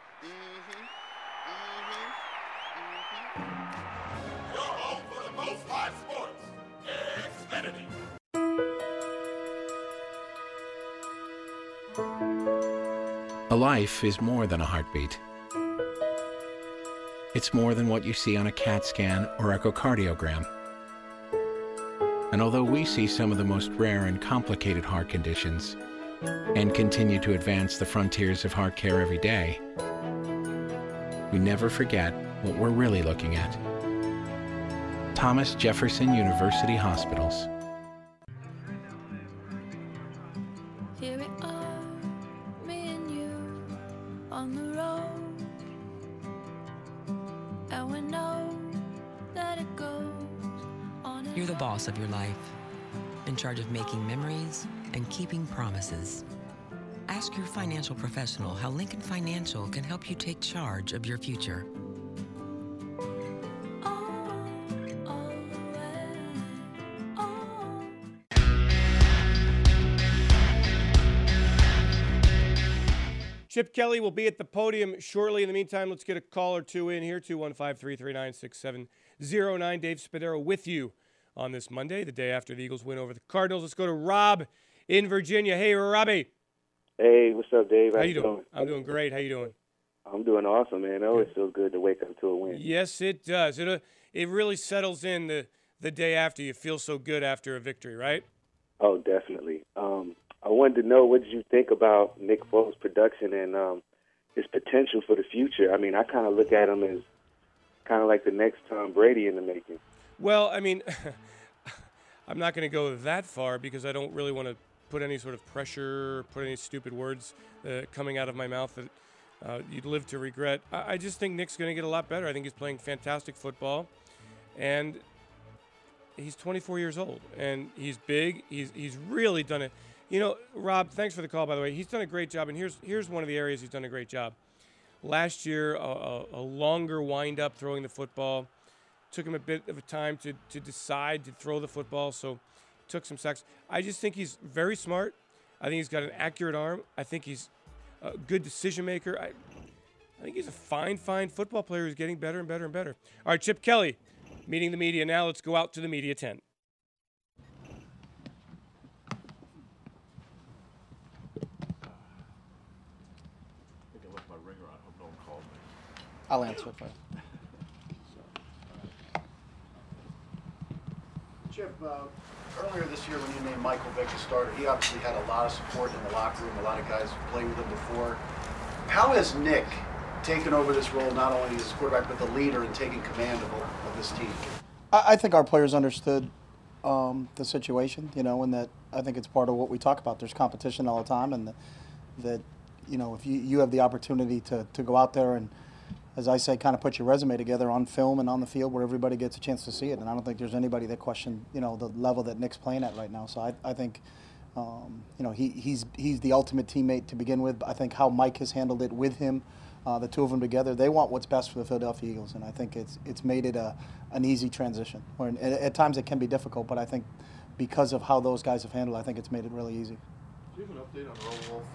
Your home for the most live sports. Xfinity. A life is more than a heartbeat. It's more than what you see on a CAT scan or echocardiogram. And although we see some of the most rare and complicated heart conditions and continue to advance the frontiers of heart care every day, we never forget what we're really looking at. Thomas Jefferson University Hospitals. Here we are, me and you, on the road. And we know that it goes on. You're the boss of your life, in charge of making memories and keeping promises. Ask your financial professional how Lincoln Financial can help you take charge of your future. Chip Kelly will be at the podium shortly. In the meantime, let's get a call or two in here, 215-339-6709. Dave Spadaro with you on this Monday, the day after the Eagles win over the Cardinals. Let's go to Rob in Virginia. Hey, Robbie. Hey, what's up, Dave? How you doing? I'm doing great. How you doing? I'm doing awesome, man. It always feels good to wake up to a win. Yes, it does. It really settles in the day after. You feel so good after a victory, right? Oh, definitely. I wanted to know, what did you think about Nick Foles' production and his potential for the future? I mean, I kind of look at him as kind of like the next Tom Brady in the making. Well, I mean, I'm not going to go that far because I don't really want to put any sort of pressure, put any stupid words coming out of my mouth that you'd live to regret. I just think Nick's going to get a lot better. I think he's playing fantastic football, and he's 24 years old, and he's big. He's really done it. You know, Rob, thanks for the call, by the way. He's done a great job, and here's one of the areas he's done a great job. Last year, a longer wind-up throwing the football. Took him a bit of a time to decide to throw the football, so took some sacks. I just think he's very smart. I think he's got an accurate arm. I think he's a good decision maker. I think he's a fine football player who's getting better and better and better. All right, Chip Kelly meeting the media now. Let's go out to the media tent. I'll answer it for you. Chip, earlier this year when you named Michael Vick a starter, he obviously had a lot of support in the locker room, a lot of guys who played with him before. How has Nick taken over this role, not only as quarterback, but the leader and taking command of this team? I think our players understood the situation, and that I think it's part of what we talk about. There's competition all the time, and that if you have the opportunity to go out there and as I say, kind of put your resume together on film and on the field where everybody gets a chance to see it. And I don't think there's anybody that questioned, the level that Nick's playing at right now. So I think, he's the ultimate teammate to begin with. I think how Mike has handled it with him, the two of them together, they want what's best for the Philadelphia Eagles, and I think it's made it an easy transition. At times it can be difficult, but I think because of how those guys have handled it, I think it's made it really easy. Do you have an update on Earl Wolf?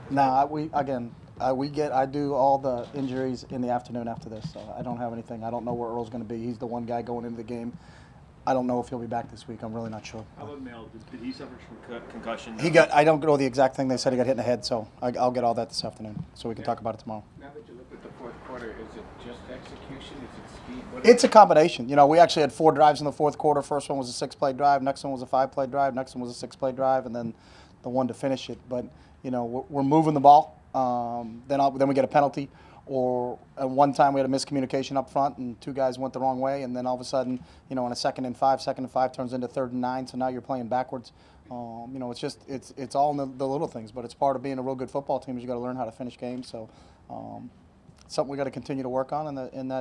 I do all the injuries in the afternoon after this, so I don't have anything. I don't know where Earl's going to be. He's the one guy going into the game. I don't know if he'll be back this week. I'm really not sure. How about Mel? Did he suffer from concussion? I don't know the exact thing. They said he got hit in the head, so I'll get all that this afternoon, so we can talk about it tomorrow. Now that you look at the fourth quarter, is it just execution? Is it speed? It's a combination. We actually had 4 drives in the fourth quarter. First one was a 6-play drive. Next one was a 5-play drive. Next one was a 6-play drive, and then the one to finish it. But we're moving the ball. Then we get a penalty. Or at one time we had a miscommunication up front and 2 guys went the wrong way, and then all of a sudden, on a 2nd and 5 turns into 3rd and 9, so now you're playing backwards. It's all in the little things, but it's part of being a real good football team is you got to learn how to finish games. So something we got to continue to work on,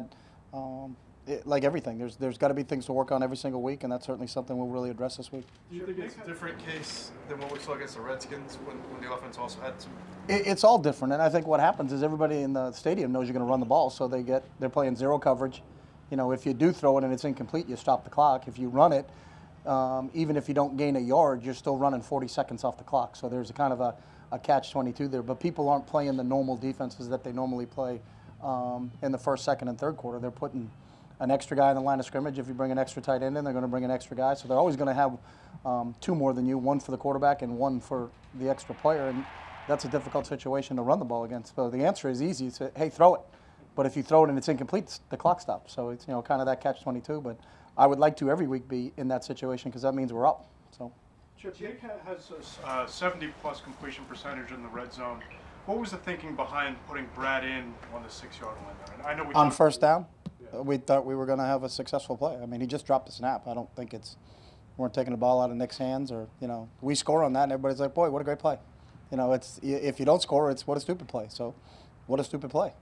like everything, there's got to be things to work on every single week, and that's certainly something we'll really address this week. Do you think it's a different case than what we saw against the Redskins when the offense also had some? It's all different, and I think what happens is everybody in the stadium knows you're going to run the ball, so they're playing zero coverage. If you do throw it and it's incomplete, you stop the clock. If you run it, even if you don't gain a yard, you're still running 40 seconds off the clock. So there's a kind of a catch-22 there. But people aren't playing the normal defenses that they normally play in the first, second, and third quarter. They're putting an extra guy in the line of scrimmage. If you bring an extra tight end in, they're going to bring an extra guy. So they're always going to have 2 more than you, 1 for the quarterback and 1 for the extra player. And that's a difficult situation to run the ball against. So the answer is easy. It's, hey, throw it. But if you throw it and it's incomplete, the clock stops. So it's kind of that catch-22. But I would like to every week be in that situation because that means we're up. So. Chip, Nick has a 70-plus completion percentage in the red zone. What was the thinking behind putting Brad in on the 6-yard line there? And I know on first down, we thought we were going to have a successful play. I mean, he just dropped the snap. I don't think weren't taking the ball out of Nick's hands, or we score on that, and everybody's like, boy, what a great play. It's if you don't score, it's what a stupid play. So, what a stupid play.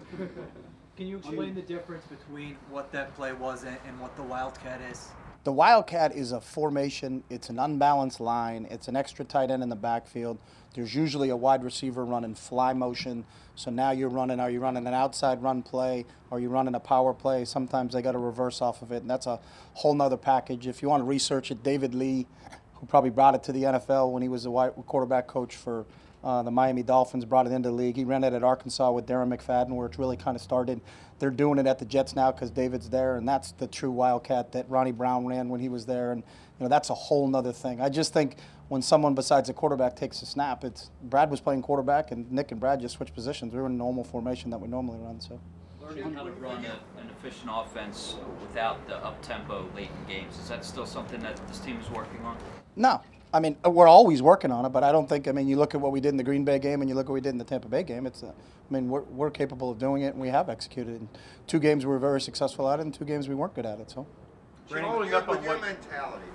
Can you explain the difference between what that play was and what the Wildcat is? The Wildcat is a formation. It's an unbalanced line. It's an extra tight end in the backfield. There's usually a wide receiver running fly motion. So now are you running an outside run play? Are you running a power play? Sometimes they got to reverse off of it, and that's a whole nother package. If you want to research it, David Lee, who probably brought it to the NFL when he was the quarterback coach for the Miami Dolphins, brought it into the league. He ran it at Arkansas with Darren McFadden, where it's really kind of started. They're doing it at the Jets now because David's there, and that's the true Wildcat that Ronnie Brown ran when he was there. And that's a whole nother thing. I just think when someone besides a quarterback takes a snap, Brad was playing quarterback, and Nick and Brad just switched positions. We were in normal formation that we normally run. So. Learning how to run an efficient offense without the up-tempo late in games, is that still something that this team is working on? No. I mean, we're always working on it, but I don't think, you look at what we did in the Green Bay game and you look at what we did in the Tampa Bay game, we're capable of doing it, and we have executed. In 2 games we were very successful at it, and 2 games we weren't good at it. So. Following up on your mentality,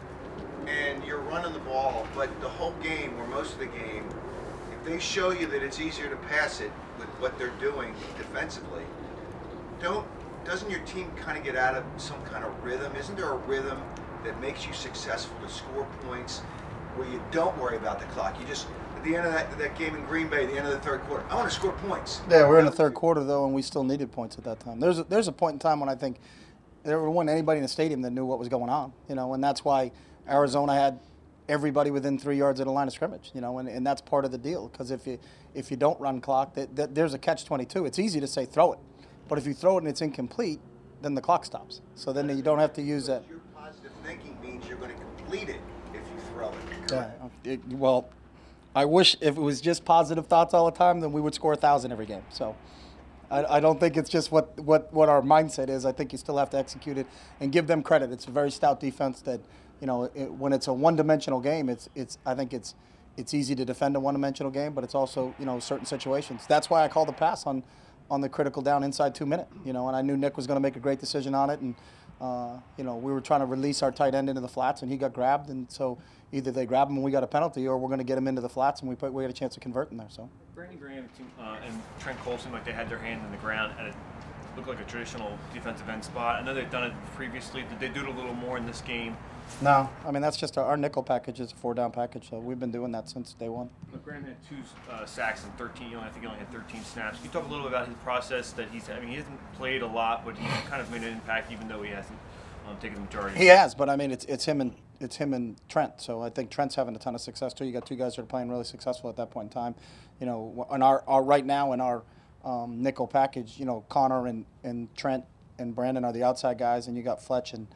and you're running the ball, but the whole game, or most of the game, if they show you that it's easier to pass it with what they're doing defensively, doesn't your team kind of get out of some kind of rhythm? Isn't there a rhythm that makes you successful to score points where you don't worry about the clock? You just, at the end of that game in Green Bay, the end of the third quarter, I want to score points. Yeah, we're in the third quarter, though, and we still needed points at that time. There's a point in time when I think there wasn't anybody in the stadium that knew what was going on, and that's why Arizona had everybody within 3 yards of the line of scrimmage, and that's part of the deal, because if you don't run clock, there's a catch-22. It's easy to say throw it, but if you throw it and it's incomplete, then the clock stops. So then you don't have to use that. Your positive thinking means you're going to complete it if you throw it. Yeah. Well, I wish if it was just positive thoughts all the time, then we would score 1,000 every game. So I don't think it's just what our mindset is. I think you still have to execute it and give them credit. It's a very stout defense that, when it's a one-dimensional game, I think it's easy to defend a one-dimensional game, but it's also, certain situations. That's why I call the pass on the critical down inside 2 minute, and I knew Nick was going to make a great decision on it, and You know, we were trying to release our tight end into the flats, and he got grabbed, and so either they grab him and we got a penalty, or we're going to get him into the flats and we had a chance to convert in there. So Brandon Graham and Trent Cole seemed like they had their hand in the ground at looked like a traditional defensive end spot. I know they've done it previously. Did they do it a little more in this game? No, I mean, that's just our nickel package is a 4-down package, so we've been doing that since day one. But Graham had 2 sacks and 13. I think he only had 13 snaps. Can you talk a little bit about his process? That he hasn't played a lot, but he's kind of made an impact, even though he hasn't taken the majority. He has, but I mean, it's him and Trent. So I think Trent's having a ton of success too. You got 2 guys that are playing really successful at that point in time. You know, in our right now in our nickel package, you know, Connor and Trent and Brandon are the outside guys, and you got Fletch and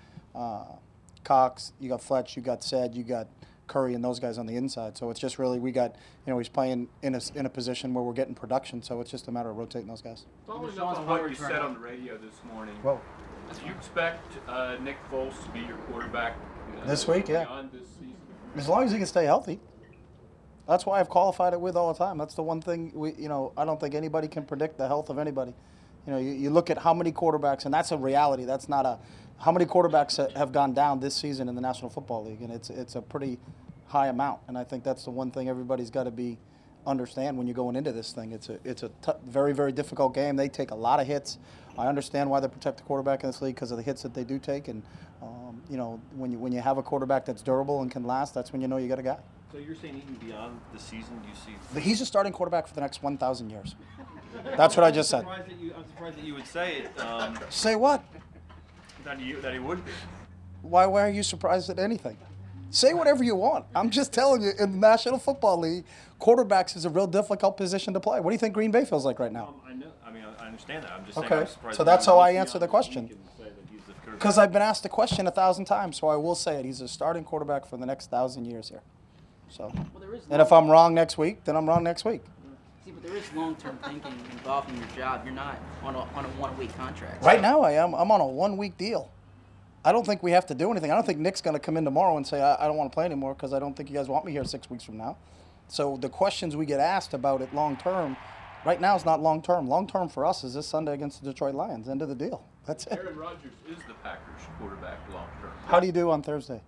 Cox, you got Fletch, you got Sed, you got Curry, and those guys on the inside. So it's just really, we got, you know, he's playing in a position where we're getting production, so it's just a matter of rotating those guys. Following up on what you said on the radio this morning, Whoa. do you expect Nick Foles to be your quarterback this week? Yeah. beyond this season? As long as he can stay healthy. That's why I've qualified it with all the time. That's the one thing, I don't think anybody can predict the health of anybody. You know, you look at how many quarterbacks, and that's a reality. That's not how many quarterbacks have gone down this season in the National Football League, and it's a pretty high amount. And I think that's the one thing everybody's got to understand when you're going into this thing. It's a very, very difficult game. They take a lot of hits. I understand why they protect the quarterback in this league because of the hits that they do take. And you know, when you have a quarterback that's durable and can last, that's when you know you got a guy. So you're saying even beyond the season, do you see? He's a starting quarterback for the next 1,000 years. That's what I just said. I'm surprised that you would say it. Say what? That he would be. Why are you surprised at anything? Say whatever you want. I'm just telling you, in the National Football League, quarterbacks is a real difficult position to play. What do you think Green Bay feels like right now? I know. I mean, I understand that. I'm just saying. Okay, I'm surprised so that that's you how would I be answer on the the question. week and say that he's the quarterback. Because I've been asked the question 1,000 times, so I will say it. He's a starting quarterback for the next 1,000 years here. So, and if I'm wrong next week, then I'm wrong next week. See, but there is long-term thinking involved in your job. You're not on a 1-week contract. Right now I am. I'm on a 1-week deal. I don't think we have to do anything. I don't think Nick's going to come in tomorrow and say, I don't want to play anymore because I don't think you guys want me here 6 weeks from now. So the questions we get asked about it long-term, right now is not long-term. Long-term for us is this Sunday against the Detroit Lions. End of the deal. That's it. Aaron Rodgers is the Packers quarterback long-term. How do you do on Thursday?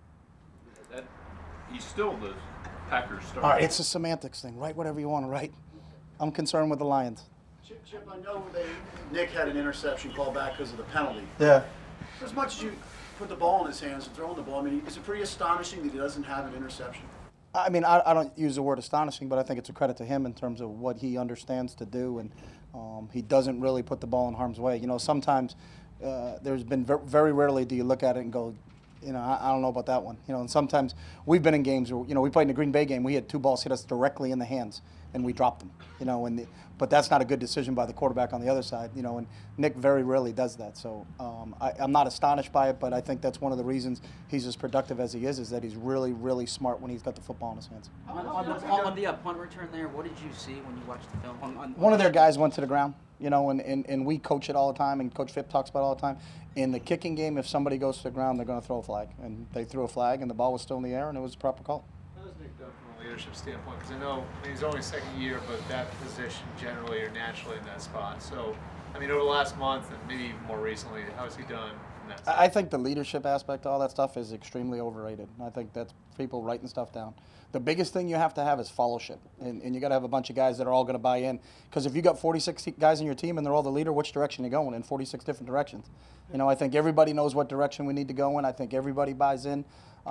He's still the Packers starter. All right, it's a semantics thing. Write whatever you want to write. I'm concerned with the Lions. Chip, I know Nick had an interception called back because of the penalty. Yeah. As much as you put the ball in his hands and throwing the ball, I mean, is it pretty astonishing that he doesn't have an interception? I mean, I don't use the word astonishing, but I think it's a credit to him in terms of what he understands to do, and he doesn't really put the ball in harm's way. You know, sometimes there's been very rarely do you look at it and go, you know, I don't know about that one. You know, and sometimes we've been in games where, you know, we played in the Green Bay game. We had 2 balls hit us directly in the hands, and we dropped them. You know, but that's not a good decision by the quarterback on the other side. You know, and Nick very rarely does that. So I'm not astonished by it, but I think that's one of the reasons he's as productive as he is that he's really, really smart when he's got the football in his hands. On the punt return there, what did you see when you watched the film? One of their guys went to the ground. You know, and we coach it all the time, and Coach Phipp talks about it all the time. In the kicking game, if somebody goes to the ground, they're going to throw a flag. And they threw a flag, and the ball was still in the air, and it was a proper call. How does Nick done from a leadership standpoint? Because I know he's only second year, but that position generally or naturally in that spot. So, I mean, over the last month and maybe even more recently, how has he done in that spot? I think the leadership aspect, all that stuff, is extremely overrated. I think that's people writing stuff down. The biggest thing you have to have is fellowship, and you got to have a bunch of guys that are all going to buy in. Because if you got 46 guys in your team and they're all the leader, which direction are you going in? 46 different directions. You know, I think everybody knows what direction we need to go in. I think everybody buys in.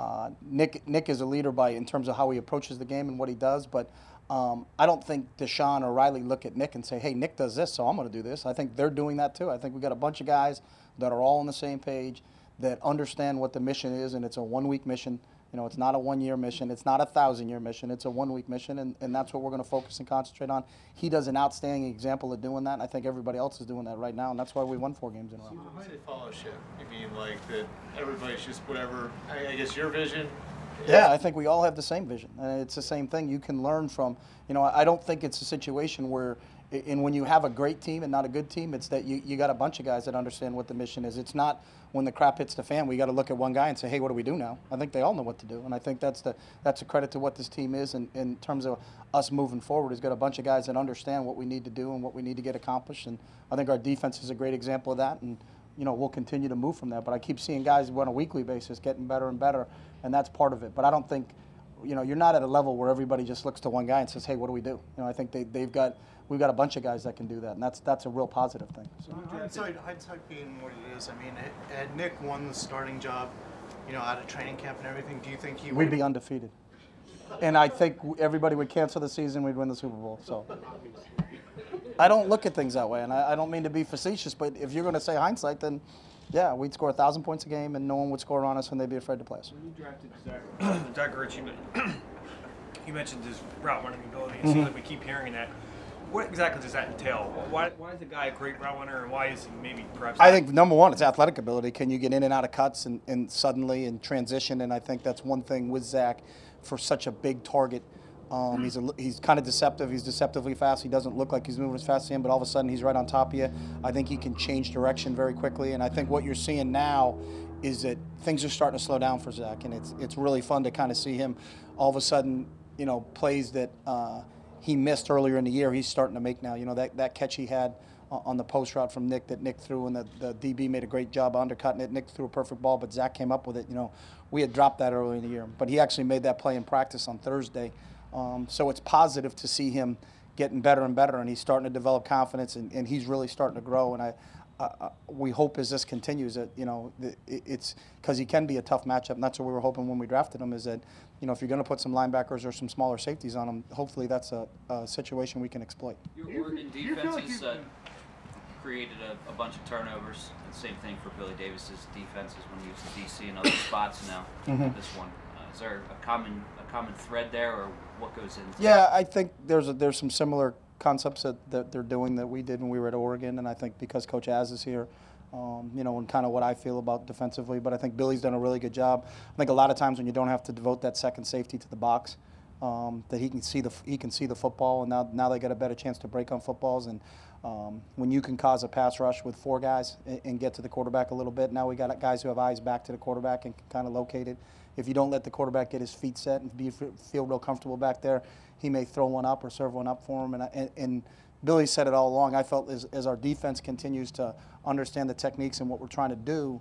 Nick is a leader in terms of how he approaches the game and what he does, but I don't think Deshaun or Riley look at Nick and say, hey, Nick does this, so I'm going to do this. I think they're doing that too. I think we got a bunch of guys that are all on the same page, that understand what the mission is, and it's a 1-week mission. You know, it's not a 1-year mission. It's not a 1,000-year mission. It's a 1-week mission, and that's what we're going to focus and concentrate on. He does an outstanding example of doing that, and I think everybody else is doing that right now, and that's why we won 4 games in a row. So behind the fellowship, you mean like that everybody's just whatever, I guess your vision? Yeah, I think we all have the same vision, and it's the same thing. You can learn from, you know, I don't think it's a situation where, when you have a great team and not a good team, it's that you got a bunch of guys that understand what the mission is. It's not when the crap hits the fan, we got to look at one guy and say, hey, what do we do now? I think they all know what to do, and I think that's a credit to what this team is in terms of us moving forward. It's got a bunch of guys that understand what we need to do and what we need to get accomplished, and I think our defense is a great example of that, and we'll continue to move from there. But I keep seeing guys on a weekly basis getting better and better, and that's part of it. But I don't think, you're not at a level where everybody just looks to one guy and says, hey, what do we do? I think we've got a bunch of guys that can do that, and that's a real positive thing. So hindsight being what it is, had Nick won the starting job, out of training camp and everything, do you think he would? We'd be undefeated. And I think everybody would cancel the season, we'd win the Super Bowl. So I don't look at things that way, and I don't mean to be facetious, but if you're going to say hindsight, then yeah, we'd score 1,000 points a game, and no one would score on us, and they'd be afraid to play us. When you drafted Zach Ertz, you mentioned his route running ability. It seems like we keep hearing that. What exactly does that entail? Why is the guy a great route runner, and why is he maybe perhaps? I think number one, it's athletic ability. Can you get in and out of cuts and suddenly and transition? And I think that's one thing with Zach for such a big target. He's kind of deceptive. He's deceptively fast. He doesn't look like he's moving as fast as him, but all of a sudden he's right on top of you. I think he can change direction very quickly. And I think what you're seeing now is that things are starting to slow down for Zach, and it's really fun to kind of see him all of a sudden, plays that he missed earlier in the year, he's starting to make now. That catch he had on the post route from Nick that Nick threw, and the DB made a great job undercutting it. Nick threw a perfect ball, but Zach came up with it. We had dropped that earlier in the year, but he actually made that play in practice on Thursday. So it's positive to see him getting better and better, and he's starting to develop confidence, and he's really starting to grow. And we hope as this continues that, it's because he can be a tough matchup, and that's what we were hoping when we drafted him, is that, if you're going to put some linebackers or some smaller safeties on him, hopefully that's a situation we can exploit. Your Oregon defense has created a bunch of turnovers. And same thing for Billy Davis's defenses when he was in D.C. and other spots now. This one. Is there a common thread there, or what goes into Yeah, I think there's some similar concepts that they're doing that we did when we were at Oregon, and I think because Coach Az is here, and kind of what I feel about defensively, but I think Billy's done a really good job. I think a lot of times when you don't have to devote that second safety to the box, that he can see the football, and now they get a better chance to break on footballs. And when you can cause a pass rush with 4 guys and get to the quarterback a little bit, now we got guys who have eyes back to the quarterback and can kind of locate it. If you don't let the quarterback get his feet set and feel real comfortable back there, he may throw one up or serve one up for him. And Billy said it all along. I felt as our defense continues to understand the techniques and what we're trying to do,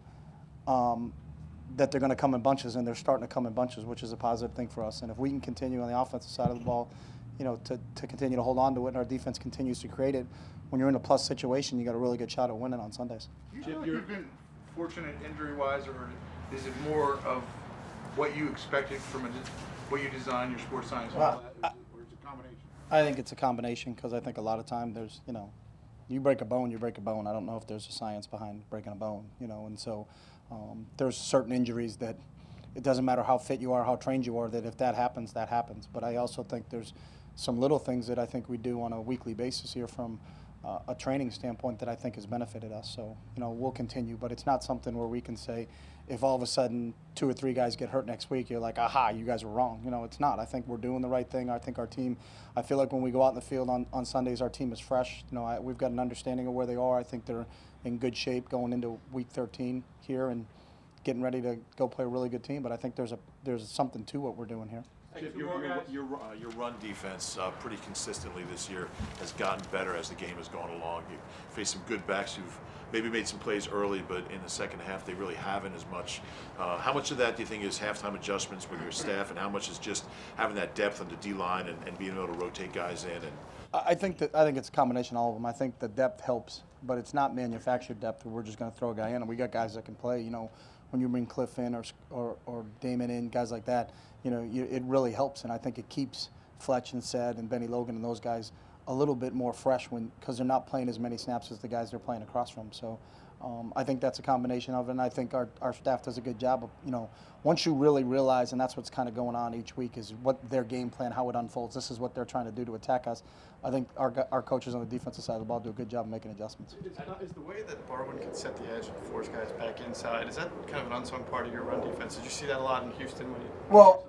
that they're going to come in bunches, and they're starting to come in bunches, which is a positive thing for us. And if we can continue on the offensive side of the ball, to continue to hold on to it, and our defense continues to create it, when you're in a plus situation, you got a really good shot at winning on Sundays. Do you feel like you've been fortunate injury-wise, or is it more of what you expected from what you designed your sports science? Well, or it's a combination? I think it's a combination, because I think a lot of time there's, you break a bone, you break a bone. I don't know if there's a science behind breaking a bone, and so there's certain injuries that it doesn't matter how fit you are, how trained you are, that if that happens, that happens. But I also think there's some little things that I think we do on a weekly basis here from a training standpoint that I think has benefited us. So, we'll continue, but it's not something where we can say, if all of a sudden 2 or 3 guys get hurt next week, you're like, aha, you guys were wrong. It's not. I think we're doing the right thing. I think our team, I feel like when we go out in the field on Sundays, our team is fresh. We've got an understanding of where they are. I think they're in good shape going into week 13 here and getting ready to go play a really good team. But I think there's something to what we're doing here. Chip, your run defense pretty consistently this year has gotten better as the game has gone along. You faced some good backs who've maybe made some plays early, but in the second half they really haven't as much. How much of that do you think is halftime adjustments with your staff, and how much is just having that depth on the D-line and being able to rotate guys in? And I think it's a combination of all of them. I think the depth helps, but it's not manufactured depth where we're just going to throw a guy in. And we got guys that can play. When you bring Cliff in or Damon in, guys like that, it really helps. And I think it keeps Fletch and Said and Benny Logan and those guys a little bit more fresh because they're not playing as many snaps as the guys they're playing across from. So I think that's a combination of it. And I think our staff does a good job of, once you really realize, and that's what's kind of going on each week, is what their game plan, how it unfolds. This is what they're trying to do to attack us. I think our coaches on the defensive side of the ball do a good job of making adjustments. Is the way that Barwin can set the edge and force guys back inside, is that kind of an unsung part of your run defense? Did you see that a lot in Houston? Well,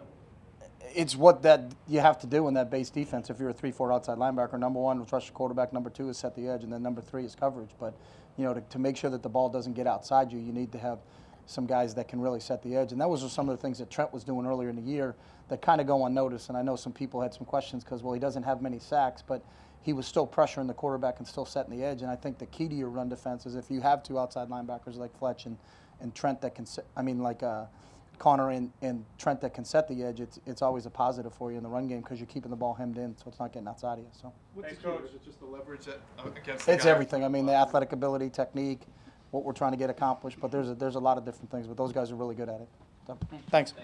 it's what that you have to do in that base defense. If you're a 3-4 outside linebacker, number 1 is rush the quarterback, number 2 is set the edge, and then number 3 is coverage. But to make sure that the ball doesn't get outside you, you need to have some guys that can really set the edge. And that was just some of the things that Trent was doing earlier in the year that kind of go unnoticed. And I know some people had some questions because, well, he doesn't have many sacks, but he was still pressuring the quarterback and still setting the edge. And I think the key to your run defense is if you have two outside linebackers like Fletch and Trent that can, Connor and Trent that can set the edge, it's always a positive for you in the run game because you're keeping the ball hemmed in, so it's not getting outside of you. So What's the key? Is it just the leverage against the it's guy? everything. I mean, the athletic ability, technique, what we're trying to get accomplished. But there's a lot of different things. But those guys are really good at it. So, thanks.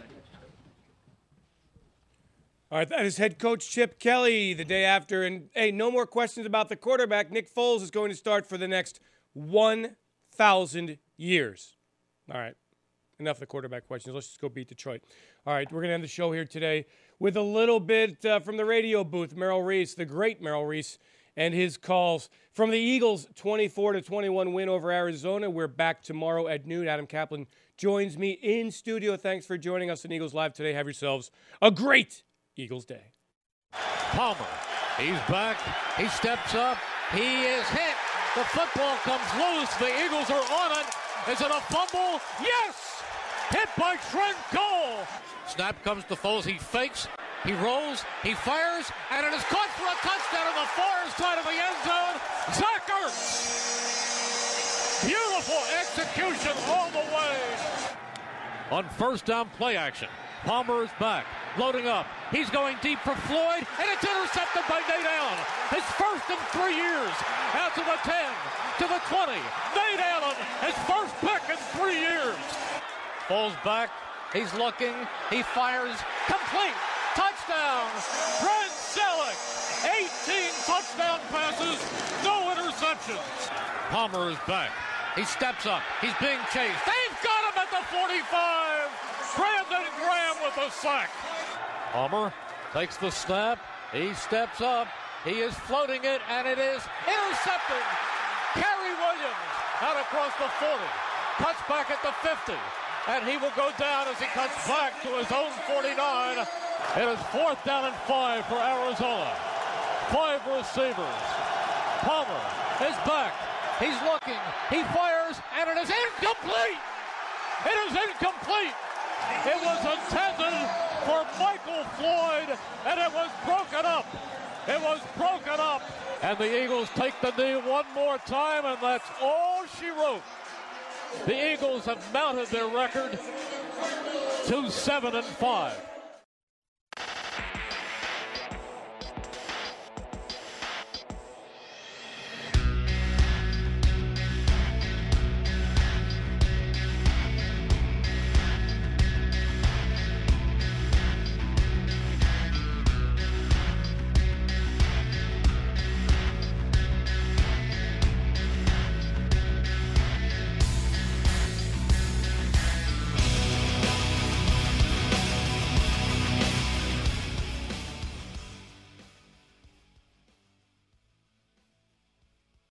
All right, that is head coach Chip Kelly the day after. And, hey, no more questions about the quarterback. Nick Foles is going to start for the next 1,000 years. All right, enough of the quarterback questions. Let's just go beat Detroit. All right, we're going to end the show here today with a little bit from the radio booth. Merrill Reese, the great Merrill Reese, and his calls from the Eagles' 24-21 win over Arizona. We're back tomorrow at noon. Adam Kaplan joins me in studio. Thanks for joining us on Eagles Live today. Have yourselves a great Eagles Day. Palmer, he's back, he steps up, he is hit, the football comes loose, the Eagles are on it. Is it a fumble? Yes! Hit by Trent Cole. Snap comes to Foles, he fakes, he rolls, he fires, and it is caught for a touchdown on the far side of the end zone. Zach Ertz. Beautiful execution all the way. On first down play action, Palmer is back, loading up. He's going deep for Floyd, and it's intercepted by Nate Allen. His first in 3 years. Out to the 10, to the 20. Nate Allen, his first pick in 3 years. Falls back, he's looking, he fires, complete, touchdown. Brent Selleck, 18 touchdown passes, no interceptions. Palmer is back, he steps up, he's being chased. They've got him at the 45. Brandon Graham with a sack. Palmer takes the snap. He steps up. He is floating it, and it is intercepted. Kerry Williams out across the 40. Cuts back at the 50. And he will go down as he cuts back to his own 49. It is 4th down and 5 for Arizona. 5 receivers. Palmer is back. He's looking. He fires, and it is incomplete. It is incomplete. It was intended for Michael Floyd, and it was broken up. It was broken up. And the Eagles take the knee one more time, and that's all she wrote. The Eagles have mounted their record to 7-5.